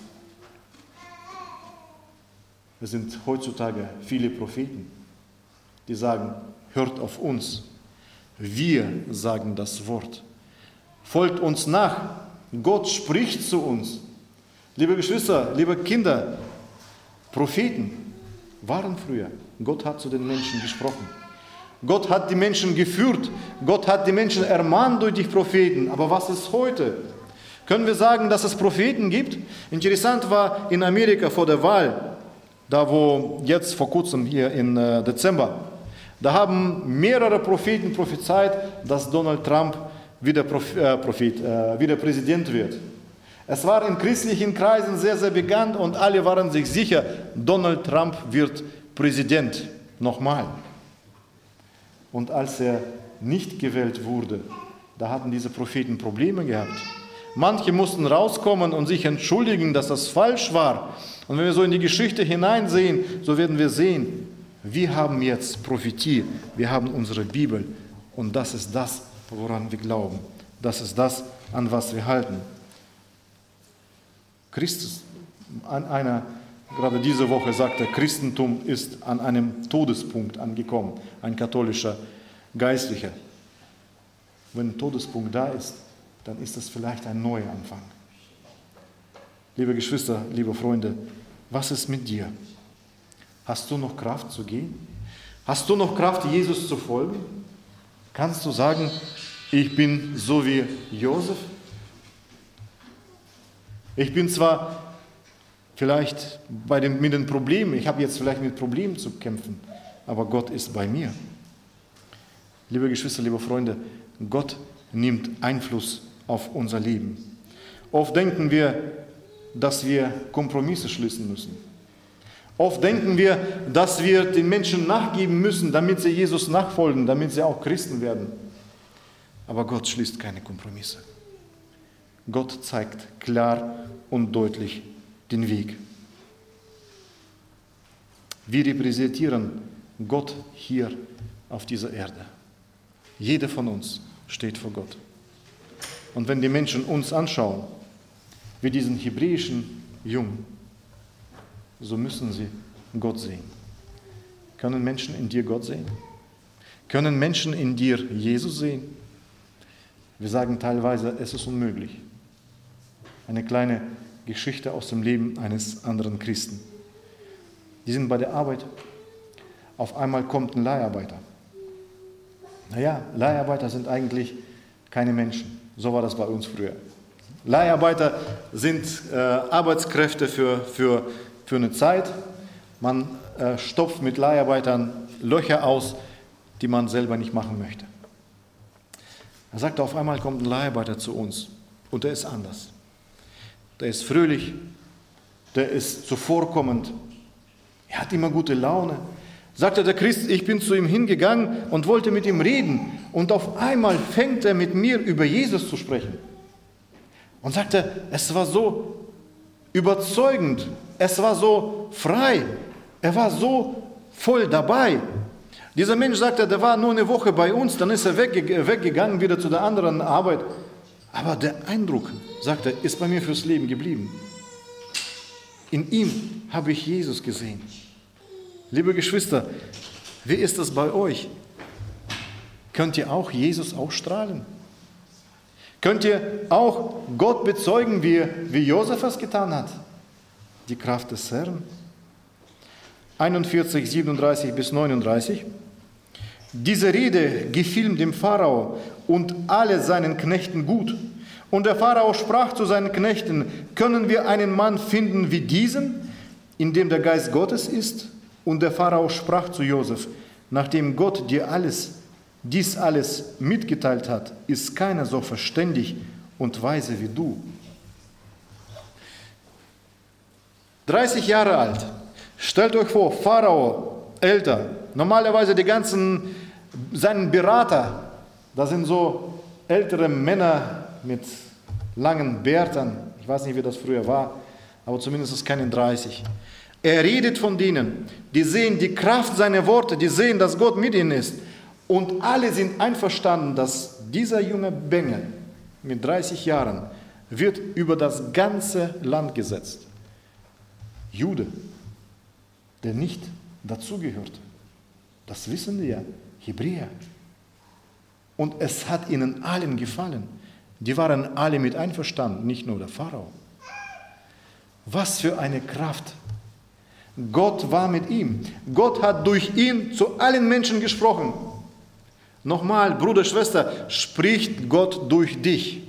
Es sind heutzutage viele Propheten, die sagen, hört auf uns. Wir sagen das Wort. Folgt uns nach. Gott spricht zu uns. Liebe Geschwister, liebe Kinder, Propheten waren früher. Gott hat zu den Menschen gesprochen. Gott hat die Menschen geführt. Gott hat die Menschen ermahnt durch die Propheten. Aber was ist heute? Können wir sagen, dass es Propheten gibt? Interessant war in Amerika vor der Wahl, da wo jetzt vor kurzem hier im Dezember, da haben mehrere Propheten prophezeit, dass Donald Trump wieder Präsident wird. Es war in christlichen Kreisen sehr, sehr bekannt und alle waren sich sicher, Donald Trump wird Präsident. Nochmal. Und als er nicht gewählt wurde, da hatten diese Propheten Probleme gehabt. Manche mussten rauskommen und sich entschuldigen, dass das falsch war. Und wenn wir so in die Geschichte hineinsehen, so werden wir sehen, wir haben jetzt Prophetie, wir haben unsere Bibel und das ist das, woran wir glauben. Das ist das, an was wir halten. Christus, gerade diese Woche sagte, Christentum ist an einem Todespunkt angekommen, ein katholischer Geistlicher. Wenn ein Todespunkt da ist, dann ist das vielleicht ein Neuanfang. Liebe Geschwister, liebe Freunde, was ist mit dir? Hast du noch Kraft zu gehen? Hast du noch Kraft, Jesus zu folgen? Kannst du sagen, ich bin so wie Josef? Ich bin zwar vielleicht mit den Problemen, ich habe jetzt vielleicht mit Problemen zu kämpfen, aber Gott ist bei mir. Liebe Geschwister, liebe Freunde, Gott nimmt Einfluss auf unser Leben. Oft denken wir, dass wir Kompromisse schließen müssen. Oft denken wir, dass wir den Menschen nachgeben müssen, damit sie Jesus nachfolgen, damit sie auch Christen werden. Aber Gott schließt keine Kompromisse. Gott zeigt klar und deutlich den Weg. Wir repräsentieren Gott hier auf dieser Erde. Jeder von uns steht vor Gott. Und wenn die Menschen uns anschauen, wie diesen hebräischen Jungen, so müssen sie Gott sehen. Können Menschen in dir Gott sehen? Können Menschen in dir Jesus sehen? Wir sagen teilweise, es ist unmöglich. eine kleine Geschichte aus dem Leben eines anderen Christen. Die sind bei der Arbeit. Auf einmal kommt ein Leiharbeiter. Naja, Leiharbeiter sind eigentlich keine Menschen. So war das bei uns früher. Leiharbeiter sind Arbeitskräfte für eine Zeit. Man stopft mit Leiharbeitern Löcher aus, die man selber nicht machen möchte. Er sagte, auf einmal kommt ein Leiharbeiter zu uns und der ist anders. Der ist fröhlich, der ist zuvorkommend, er hat immer gute Laune. Sagte der Christ, ich bin zu ihm hingegangen und wollte mit ihm reden und auf einmal fängt er mit mir über Jesus zu sprechen. Und sagte, es war so überzeugend, es war so frei, er war so voll dabei. Dieser Mensch sagte, der war nur eine Woche bei uns, dann ist er weggegangen, wieder zu der anderen Arbeit. Aber der Eindruck, sagt er, ist bei mir fürs Leben geblieben. In ihm habe ich Jesus gesehen. Liebe Geschwister, wie ist das bei euch? Könnt ihr auch Jesus ausstrahlen? Könnt ihr auch Gott bezeugen, wie Josef es getan hat? Die Kraft des Herrn. 41, 37 bis 39. Diese Rede gefiel dem Pharao und alle seinen Knechten gut. Und der Pharao sprach zu seinen Knechten, können wir einen Mann finden wie diesen, in dem der Geist Gottes ist? Und der Pharao sprach zu Josef, nachdem Gott dir dies alles mitgeteilt hat, ist keiner so verständig und weise wie du. 30 Jahre alt. Stellt euch vor, Pharao, älter. Normalerweise seinen Berater, das sind so ältere Männer mit langen Bärtern. Ich weiß nicht, wie das früher war, aber zumindest ist keine 30. Er redet von denen, die sehen die Kraft seiner Worte, die sehen, dass Gott mit ihnen ist. Und alle sind einverstanden, dass dieser junge Bengel mit 30 Jahren wird über das ganze Land gesetzt. Jude, der nicht dazugehörte. Das wissen wir ja, Hebräer. Und es hat ihnen allen gefallen. Die waren alle mit einverstanden, nicht nur der Pharao. Was für eine Kraft! Gott war mit ihm. Gott hat durch ihn zu allen Menschen gesprochen. Nochmal, Bruder, Schwester, spricht Gott durch dich.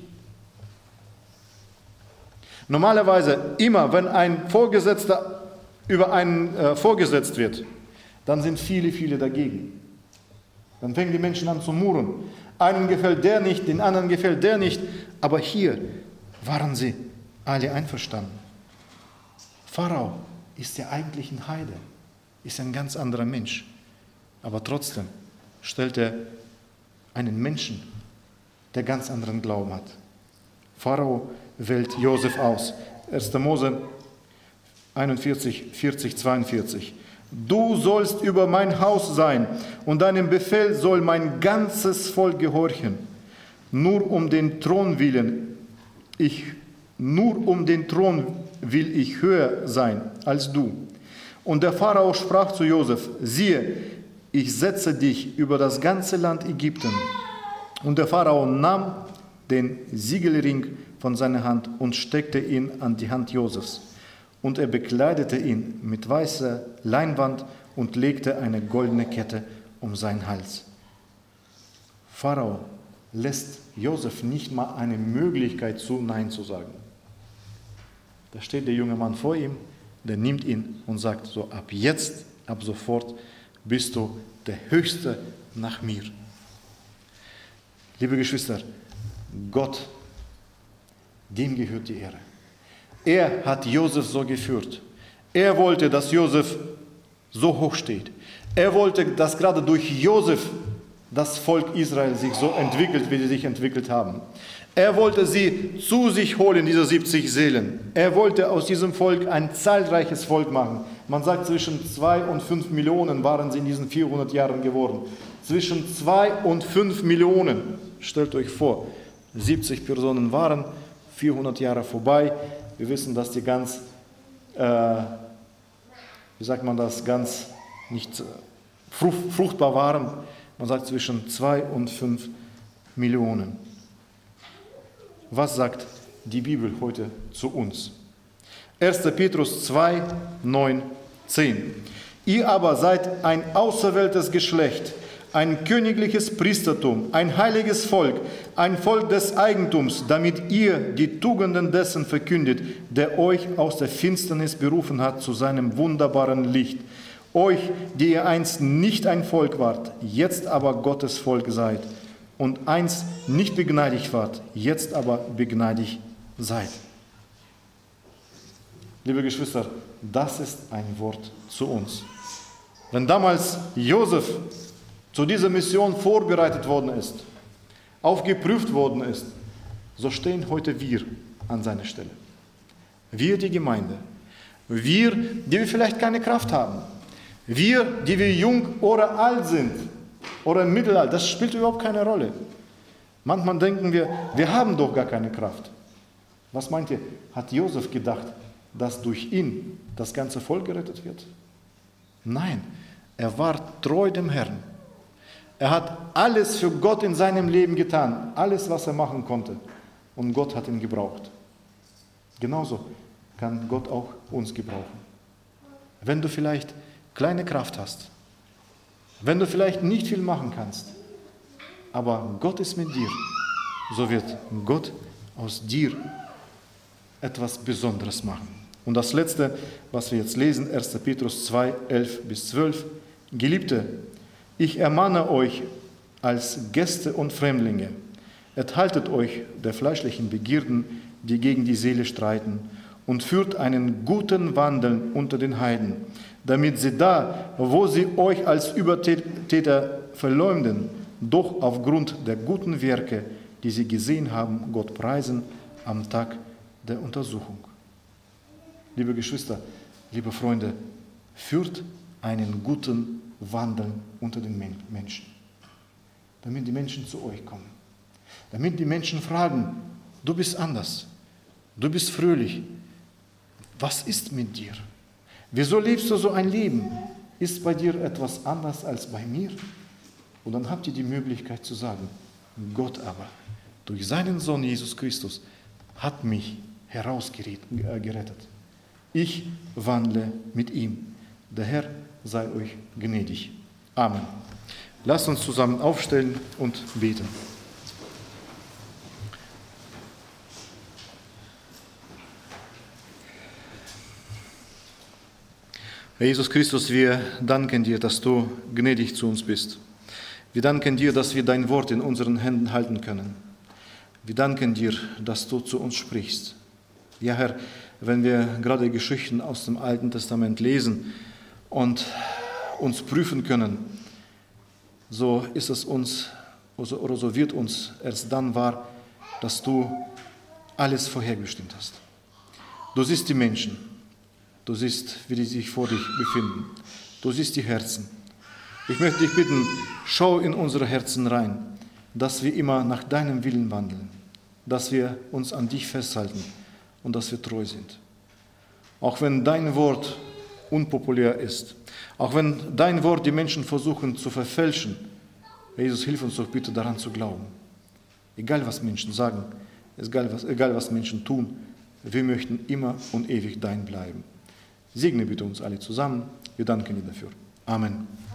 Normalerweise immer, wenn ein Vorgesetzter über einen vorgesetzt wird, dann sind viele dagegen. Dann fangen die Menschen an zu murren. Einem gefällt der nicht, den anderen gefällt der nicht. Aber hier waren sie alle einverstanden. Pharao ist ja eigentlich ein Heide, ist ein ganz anderer Mensch. Aber trotzdem stellt er einen Menschen, der ganz anderen Glauben hat. Pharao wählt Josef aus. 1. Mose 41, 40, 42. Du sollst über mein Haus sein und deinem Befehl soll mein ganzes Volk gehorchen. Nur um den Thron will ich höher sein als du. Und der Pharao sprach zu Josef, siehe, ich setze dich über das ganze Land Ägypten. Und der Pharao nahm den Siegelring von seiner Hand und steckte ihn an die Hand Josefs. Und er bekleidete ihn mit weißer Leinwand und legte eine goldene Kette um seinen Hals. Pharao lässt Josef nicht mal eine Möglichkeit zu, Nein zu sagen. Da steht der junge Mann vor ihm, der nimmt ihn und sagt, so ab jetzt, ab sofort bist du der Höchste nach mir. Liebe Geschwister, Gott, dem gehört die Ehre. Er hat Josef so geführt. Er wollte, dass Josef so hoch steht. Er wollte, dass gerade durch Josef das Volk Israel sich so entwickelt, wie sie sich entwickelt haben. Er wollte sie zu sich holen, diese 70 Seelen. Er wollte aus diesem Volk ein zahlreiches Volk machen. Man sagt, zwischen 2 und 5 Millionen waren sie in diesen 400 Jahren geworden. Zwischen 2 und 5 Millionen. Stellt euch vor, 70 Personen waren, 400 Jahre vorbei. Wir wissen, dass die ganz nicht fruchtbar waren. Man sagt zwischen 2 und 5 Millionen. Was sagt die Bibel heute zu uns. 1. Petrus 2, 9, 10. Ihr aber seid ein auserwähltes Geschlecht, ein königliches Priestertum, ein heiliges Volk, ein Volk des Eigentums, damit ihr die Tugenden dessen verkündet, der euch aus der Finsternis berufen hat zu seinem wunderbaren Licht. Euch, die ihr einst nicht ein Volk wart, jetzt aber Gottes Volk seid, und einst nicht begnadigt wart, jetzt aber begnadigt seid. Liebe Geschwister, das ist ein Wort zu uns. Wenn damals Josef zu dieser Mission vorbereitet worden ist, aufgeprüft worden ist, so stehen heute wir an seiner Stelle. Wir, die Gemeinde. Wir, die wir vielleicht keine Kraft haben. Wir, die wir jung oder alt sind oder im Mittelalter, das spielt überhaupt keine Rolle. Manchmal denken wir, wir haben doch gar keine Kraft. Was meint ihr? Hat Josef gedacht, dass durch ihn das ganze Volk gerettet wird? Nein, er war treu dem Herrn. Er hat alles für Gott in seinem Leben getan, alles, was er machen konnte. Und Gott hat ihn gebraucht. Genauso kann Gott auch uns gebrauchen. Wenn du vielleicht kleine Kraft hast, wenn du vielleicht nicht viel machen kannst, aber Gott ist mit dir, so wird Gott aus dir etwas Besonderes machen. Und das Letzte, was wir jetzt lesen, 1. Petrus 2, 11 bis 12. Geliebte, ich ermahne euch als Gäste und Fremdlinge, enthaltet euch der fleischlichen Begierden, die gegen die Seele streiten, und führt einen guten Wandel unter den Heiden, damit sie da, wo sie euch als Übertäter verleumden, doch aufgrund der guten Werke, die sie gesehen haben, Gott preisen am Tag der Untersuchung. Liebe Geschwister, liebe Freunde, führt einen guten Wandel unter den Menschen, damit die Menschen zu euch kommen, damit die Menschen fragen, du bist anders, du bist fröhlich, was ist mit dir? Wieso lebst du so ein Leben? Ist bei dir etwas anders als bei mir? Und dann habt ihr die Möglichkeit zu sagen, Gott aber durch seinen Sohn Jesus Christus hat mich herausgerettet. Ich wandle mit ihm. Der Herr sei euch gnädig. Amen. Lasst uns zusammen aufstellen und beten. Herr Jesus Christus, wir danken dir, dass du gnädig zu uns bist. Wir danken dir, dass wir dein Wort in unseren Händen halten können. Wir danken dir, dass du zu uns sprichst. Ja, Herr, wenn wir gerade Geschichten aus dem Alten Testament lesen und uns prüfen können, so ist es uns, oder so wird uns erst dann wahr, dass du alles vorherbestimmt hast. Du siehst die Menschen, du siehst, wie die sich vor dich befinden, du siehst die Herzen. Ich möchte dich bitten, schau in unsere Herzen rein, dass wir immer nach deinem Willen wandeln, dass wir uns an dich festhalten und dass wir treu sind. Auch wenn dein Wort unpopulär ist, auch wenn dein Wort die Menschen versuchen zu verfälschen, Jesus, hilf uns doch bitte daran zu glauben. Egal was Menschen sagen, egal was Menschen tun, wir möchten immer und ewig dein bleiben. Segne bitte uns alle zusammen. Wir danken dir dafür. Amen.